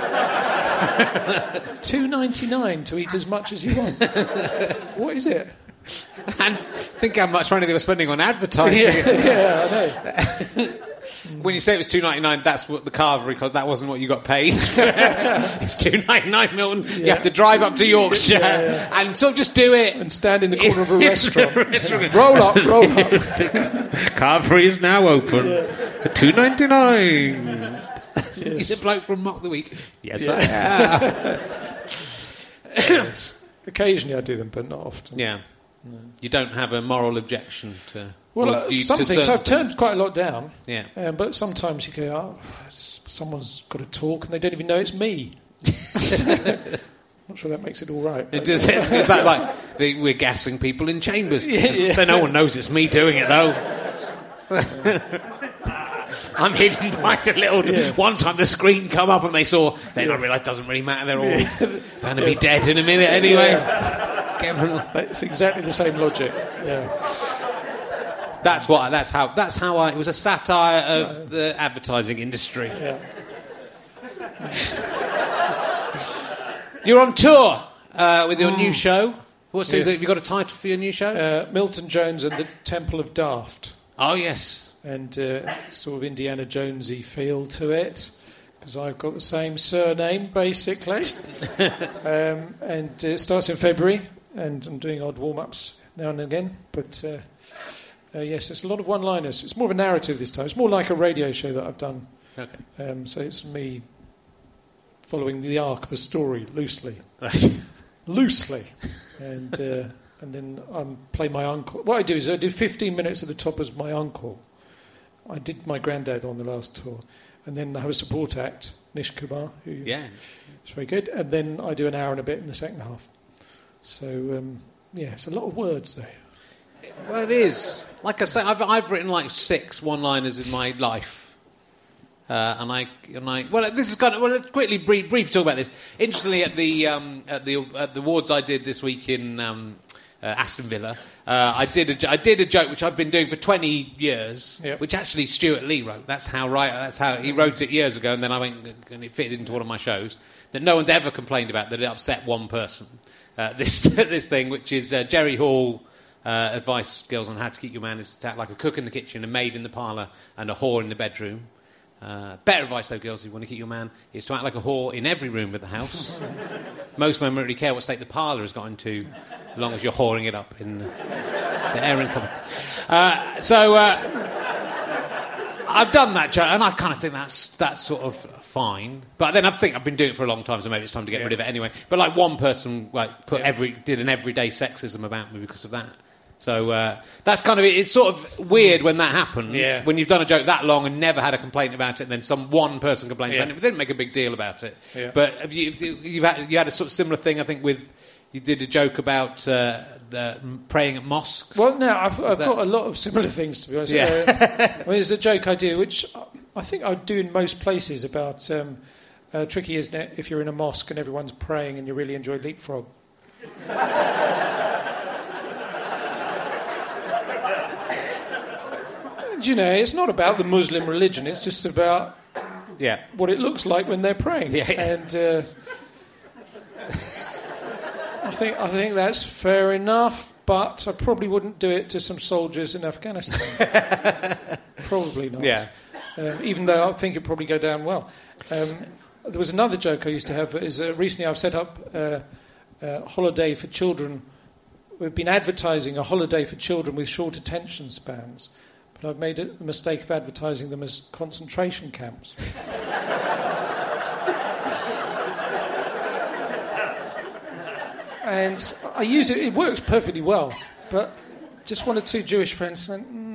$2.99 to eat as much as you want. What is it? And think how much money they were spending on advertising. Yeah, I know. When you say it was $2.99, that's what the carvery cost. That wasn't what you got paid. It's $2.99, Milton. Yeah. You have to drive up to Yorkshire and sort of just do it and stand in the corner of a restaurant. Roll up. Carvery is now open for $2.99. Yes. He's a bloke from Mock the Week. Yes, I am. Yes. Occasionally I do them, but not often. Yeah. No. You don't have a moral objection to... some things I've turned quite a lot down. Yeah. But sometimes you go, someone's got to talk and they don't even know it's me. Not sure that makes it all right. Is that like we're gassing people in chambers? No one knows it's me doing it, though. I'm hidden behind a little... Yeah. One time the screen come up and they saw... Then I realised it doesn't really matter. They're all going to be dead in a minute anyway. Yeah. It's exactly the same logic. Yeah. That's how it was a satire of the advertising industry. Yeah. You're on tour with your new show. Have you got a title for your new show? Milton Jones and the Temple of Daft. Oh, yes. And sort of Indiana Jonesy feel to it, because I've got the same surname, basically. And it starts in February, and I'm doing odd warm-ups now and again. But, yes, it's a lot of one-liners. It's more of a narrative this time. It's more like a radio show that I've done. Okay. So it's me following the arc of a story, loosely. Right. Loosely. And then I play my uncle. What I do is I do 15 minutes at the top as my uncle. I did my granddad on the last tour. And then I have a support act, Nish Kumar, who is very good. And then I do an hour and a bit in the second half. So, it's a lot of words, though. Well, it is. Like I say, I've written like 6 one-liners in my life. This is kind of quickly brief talk about this. Interestingly, at the awards I did this week in Aston Villa, I did a joke which I've been doing for 20 years, which actually Stuart Lee wrote. That's how he wrote it years ago, and then I went and it fitted into one of my shows that no one's ever complained about, that it upset one person. This thing, which is Jerry Hall. Advice girls on how to keep your man is to act like a cook in the kitchen, a maid in the parlour, and a whore in the bedroom. Better advice, though, girls, if you want to keep your man, is to act like a whore in every room of the house. Most men don't really care what state the parlour has got into, as long as you're whoring it up in the airing cupboard. I've done that joke, and I kind of think that's sort of fine. But then I think I've been doing it for a long time, so maybe it's time to get rid of it anyway. But like one person did an everyday sexism about me because of that. So that's kind of it. It's sort of weird when that happens. Yeah. When you've done a joke that long and never had a complaint about it, and then one person complains about it. They didn't make a big deal about it. Yeah. But have you had a sort of similar thing? I think you did a joke about praying at mosques. Well, no, I've got a lot of similar things, to be honest. Yeah. There's a joke I do, which I think I do in most places about tricky, isn't it, if you're in a mosque and everyone's praying and you really enjoy leapfrog. You know, it's not about the Muslim religion. It's just about what it looks like when they're praying. Yeah. And I think that's fair enough, but I probably wouldn't do it to some soldiers in Afghanistan. Probably not. Yeah. Even though I think it'd probably go down well. There was another joke I used to have. Recently I've set up a holiday for children. We've been advertising a holiday for children with short attention spans. But I've made the mistake of advertising them as concentration camps. And I use it, it works perfectly well, but just one or two Jewish friends went,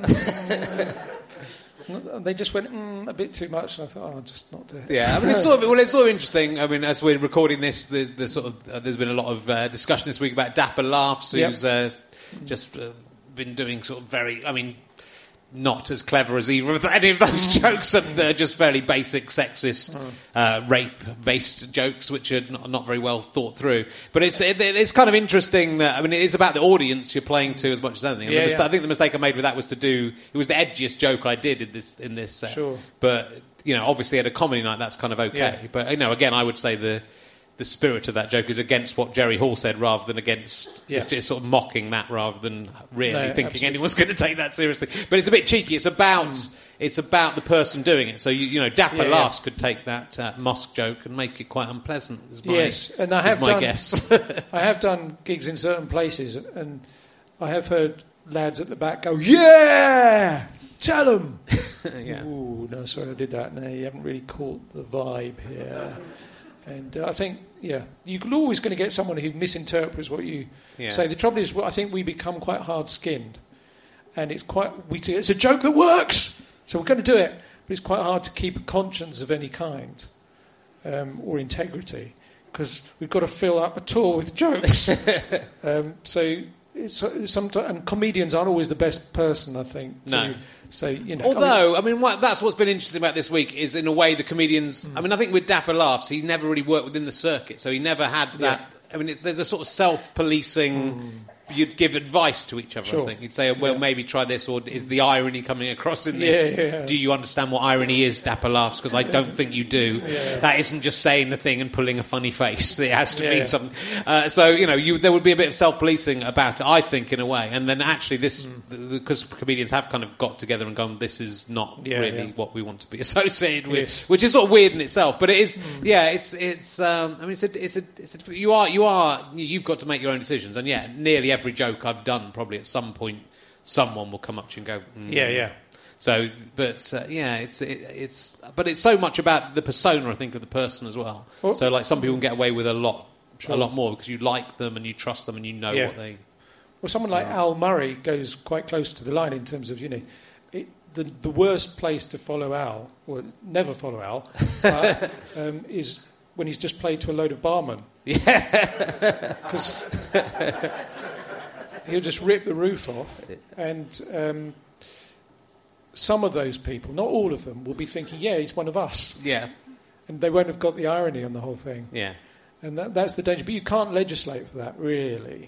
they just went, a bit too much, and I thought, I'll just not do it. Yeah, I mean, it's sort of interesting. I mean, as we're recording this, there's been a lot of discussion this week about Dapper Laughs, who's just been doing sort of not as clever as either of any of those jokes, and they're just fairly basic sexist rape-based jokes, which are not very well thought through. But it's kind of interesting that, I mean, it's about the audience you're playing to as much as anything. I think the mistake I made with that was it was the edgiest joke I did in this set. Sure. But, obviously at a comedy night that's kind of okay. Yeah. But, again, I would say the spirit of that joke is against what Jerry Hall said rather than against... It's just sort of mocking that rather than really thinking absolutely. Anyone's going to take that seriously. But it's a bit cheeky. It's about the person doing it. So, Dapper Laughs could take that mosque joke and make it quite unpleasant, is my guess. I have done gigs in certain places, and I have heard lads at the back go, yeah! Tell them! Ooh, no, sorry, I did that. No, you haven't really caught the vibe here. And I think, you're always going to get someone who misinterprets what you say. The trouble is, I think we become quite hard-skinned. And it's a joke that works! So we're going to do it. But it's quite hard to keep a conscience of any kind, or integrity, because we've got to fill up a tour with jokes. So sometimes, and comedians aren't always the best person, I think, to say, Although, that's what's been interesting about this week is, in a way, the comedians... I think with Dapper Laughs, he never really worked within the circuit, so he never had that... there's a sort of self-policing... You'd give advice to each other, I think. You'd say, maybe try this, or is the irony coming across in this? Yeah. Do you understand what irony is, Dapper Laughs? Because I don't think you do. Yeah. That isn't just saying the thing and pulling a funny face. It has to mean something. There would be a bit of self-policing about it, I think, in a way. And then actually this, because comedians have kind of got together and gone, this is not really what we want to be associated with, which is sort of weird in itself. But it is, you've got to make your own decisions. And nearly every joke I've done, probably at some point, someone will come up to you and go, So, but it's so much about the persona, I think, of the person as well. So, like, some people can get away with a lot more because you like them and you trust them and you know what they. Well, someone like Al Murray goes quite close to the line in terms of the worst place to follow Al, or never follow Al, is when he's just played to a load of barmen. Yeah, because. He'll just rip the roof off, and some of those people, not all of them, will be thinking, he's one of us. Yeah. And they won't have got the irony on the whole thing. Yeah. And that's the danger. But you can't legislate for that, really.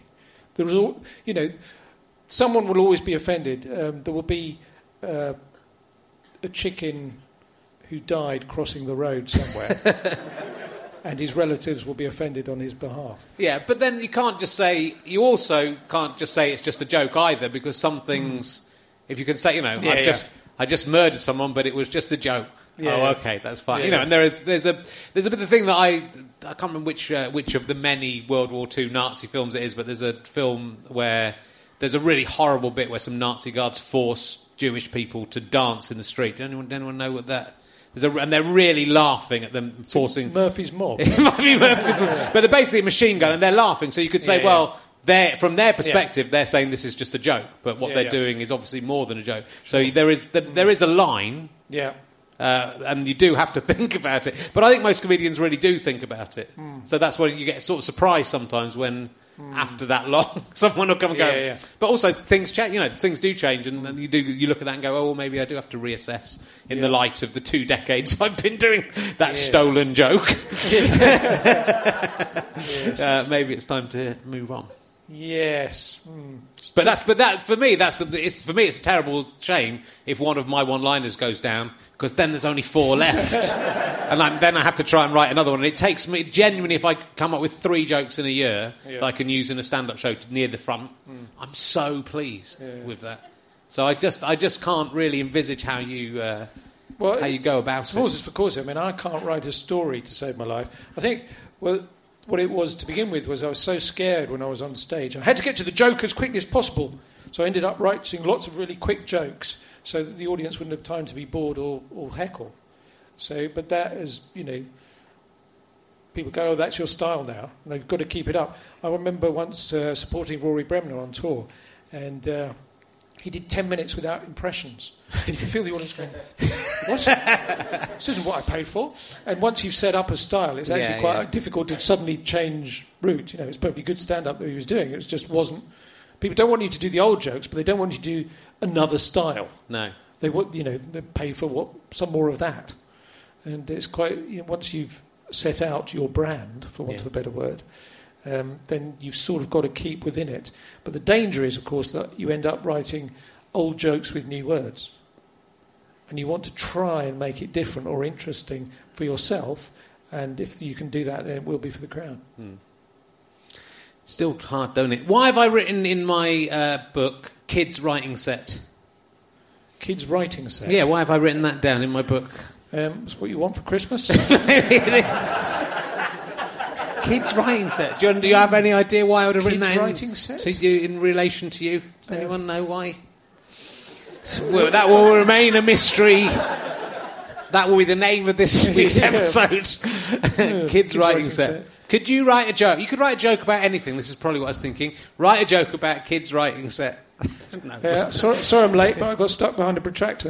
Someone will always be offended. There will be a chicken who died crossing the road somewhere. And his relatives will be offended on his behalf. Yeah, but then you also can't just say it's just a joke either, because some things, if you can say, I just murdered someone, but it was just a joke. Yeah, okay, that's fine. Yeah. And there's a bit of the thing that I can't remember which of the many World War II Nazi films it is, but there's a film where there's a really horrible bit where some Nazi guards force Jewish people to dance in the street. Anyone know what that? And they're really laughing at them forcing... Murphy's Mob. It might be Murphy's Mob. But they're basically a machine gun, and they're laughing. So you could say, from their perspective, they're saying this is just a joke. But what they're doing is obviously more than a joke. Sure. So there is a line. Yeah. And you do have to think about it. But I think most comedians really do think about it. So that's why you get sort of surprised sometimes when... After that long, someone will come and go. But also, things change. Things do change, and then you look at that and go, "Oh, well, maybe I do have to reassess in the light of the 2 decades I've been doing that stolen joke. Maybe it's time to move on." Yes, but for me, it's a terrible shame if one of my one-liners goes down, because then there's only 4 left, and then I have to try and write another one. And it takes me genuinely, if I come up with 3 jokes in a year that I can use in a stand-up show near the front, I'm so pleased with that. So I just can't really envisage how you go about it. Of course, I can't write a story to save my life. I think what it was to begin with was I was so scared when I was on stage. I had to get to the joke as quickly as possible. So I ended up writing lots of really quick jokes so that the audience wouldn't have time to be bored or heckle. But that is, people go, "Oh, that's your style now," and they've got to keep it up. I remember once supporting Rory Bremner on tour, and he did 10 minutes without impressions. You could feel the audience going, "What? This isn't what I paid for." And once you've set up a style, it's actually quite difficult to suddenly change route. It's perfectly good stand-up that he was doing. It just wasn't... People don't want you to do the old jokes, but they don't want you to do another style. No. They want, they pay for some more of that. And it's quite... once you've set out your brand, for want of a better word, then you've sort of got to keep within it. But the danger is, of course, that you end up writing old jokes with new words. And you want to try and make it different or interesting for yourself, and if you can do that, then it will be for the crowd. Still hard, don't it? Why have I written in my book, Kids Writing Set? Kids Writing Set? Yeah, why have I written that down in my book? It's what you want for Christmas? It is. Kids Writing Set. Do you have any idea why I would have written that in? Kids Writing Set? In relation to you? Does anyone know why? Well, that will remain a mystery. That will be the name of this week's episode. Kids Writing Set. Could you write a joke? You could write a joke about anything. This is probably what I was thinking. Write a joke about Kids Writing Set. No, sorry I'm late, but I got stuck behind a protractor.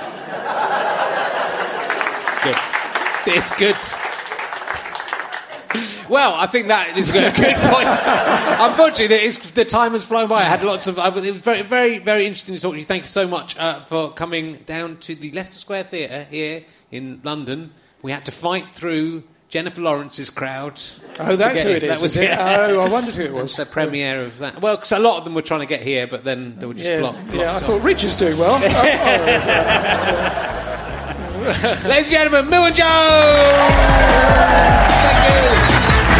Good. It's good. Well, I think that is a good point. Unfortunately, the time has flown by. I had lots of... It was very, very, very interesting to talk to you. Thank you so much for coming down to the Leicester Square Theatre here in London. We had to fight through Jennifer Lawrence's crowd. Oh, that's who it is. That was it? Oh, I wondered who it was. The premiere of that. Well, because a lot of them were trying to get here, but then they were just blocked. Yeah, I thought Richard's doing well. Ladies and gentlemen, Mill and Jones! Thank you.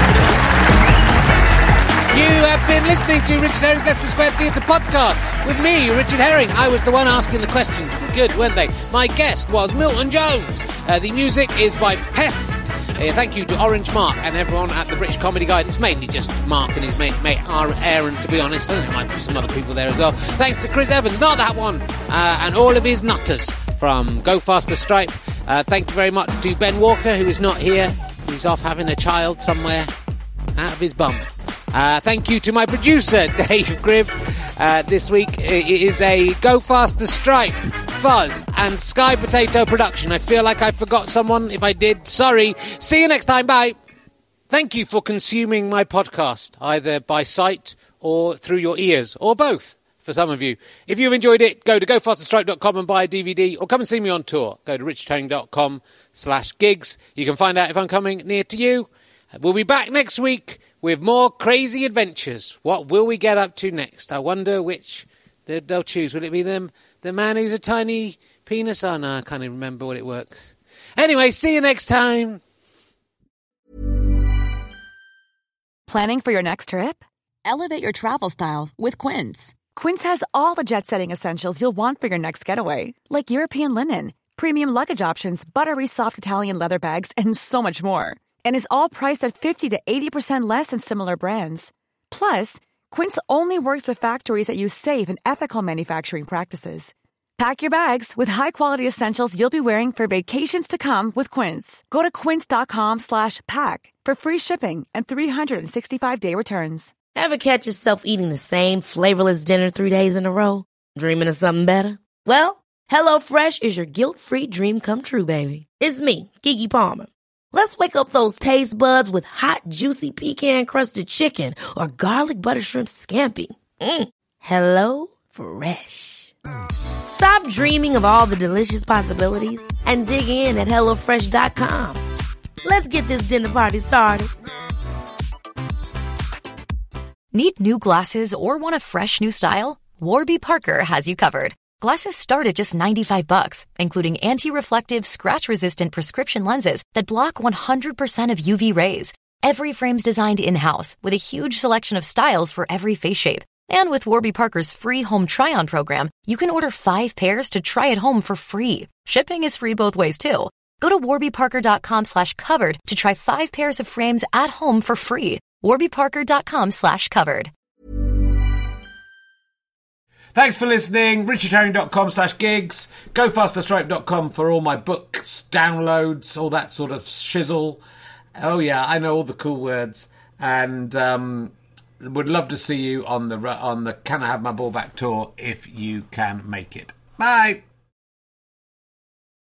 You have been listening to Richard Herring's Leicester Square Theatre podcast with me, Richard Herring. I was the one asking the questions. Good, weren't they? My guest was Milton Jones. The music is by Pest. Thank you to Orange Mark and everyone at the British Comedy Guide. It's mainly just Mark and his mate Aaron, to be honest. I think there might be some other people there as well. Thanks to Chris Evans, not that one, and all of his nutters from Go Faster Stripe. Thank you very much to Ben Walker, who is not here. He's off having a child somewhere out of his bum. Thank you to my producer, Dave Gribb. This week it is a Go Faster Stripe, Fuzz and Sky Potato production. I feel like I forgot someone. If I did, sorry. See you next time. Bye. Thank you for consuming my podcast, either by sight or through your ears, or both, for some of you. If you've enjoyed it, go to gofasterstripe.com and buy a DVD, or come and see me on tour. Go to richardherring.com/gigs. You can find out if I'm coming near to you. We'll be back next week with more crazy adventures. What will we get up to next? I wonder which they'll choose. Will it be them? The man who's a tiny penis? Oh, no, I can't even remember what it works. Anyway, see you next time. Planning for your next trip? Elevate your travel style with Quince. Quince has all the jet-setting essentials you'll want for your next getaway, like European linen, premium luggage options, buttery soft Italian leather bags, and so much more. And is all priced at 50 to 80% less than similar brands. Plus, Quince only works with factories that use safe and ethical manufacturing practices. Pack your bags with high-quality essentials you'll be wearing for vacations to come with Quince. Go to quince.com/pack for free shipping and 365-day returns. Ever catch yourself eating the same flavorless dinner 3 days in a row? Dreaming of something better? Well, HelloFresh is your guilt-free dream come true, baby. It's me, Keke Palmer. Let's wake up those taste buds with hot, juicy pecan-crusted chicken or garlic butter shrimp scampi. Hello Fresh. Stop dreaming of all the delicious possibilities and dig in at HelloFresh.com. Let's get this dinner party started. Need new glasses or want a fresh new style? Warby Parker has you covered. Glasses start at just $95, including anti-reflective, scratch-resistant prescription lenses that block 100% of UV rays. Every frame's designed in-house with a huge selection of styles for every face shape. And with Warby Parker's free home try-on program, you can order 5 pairs to try at home for free. Shipping is free both ways, too. Go to warbyparker.com/covered to try 5 pairs of frames at home for free. warbyparker.com/covered. Thanks for listening. richardherring.com/gigs. gofasterstripe.com for all my books, downloads, all that sort of shizzle. Oh, yeah, I know all the cool words. And would love to see you on the Can I Have My Ball Back tour if you can make it. Bye.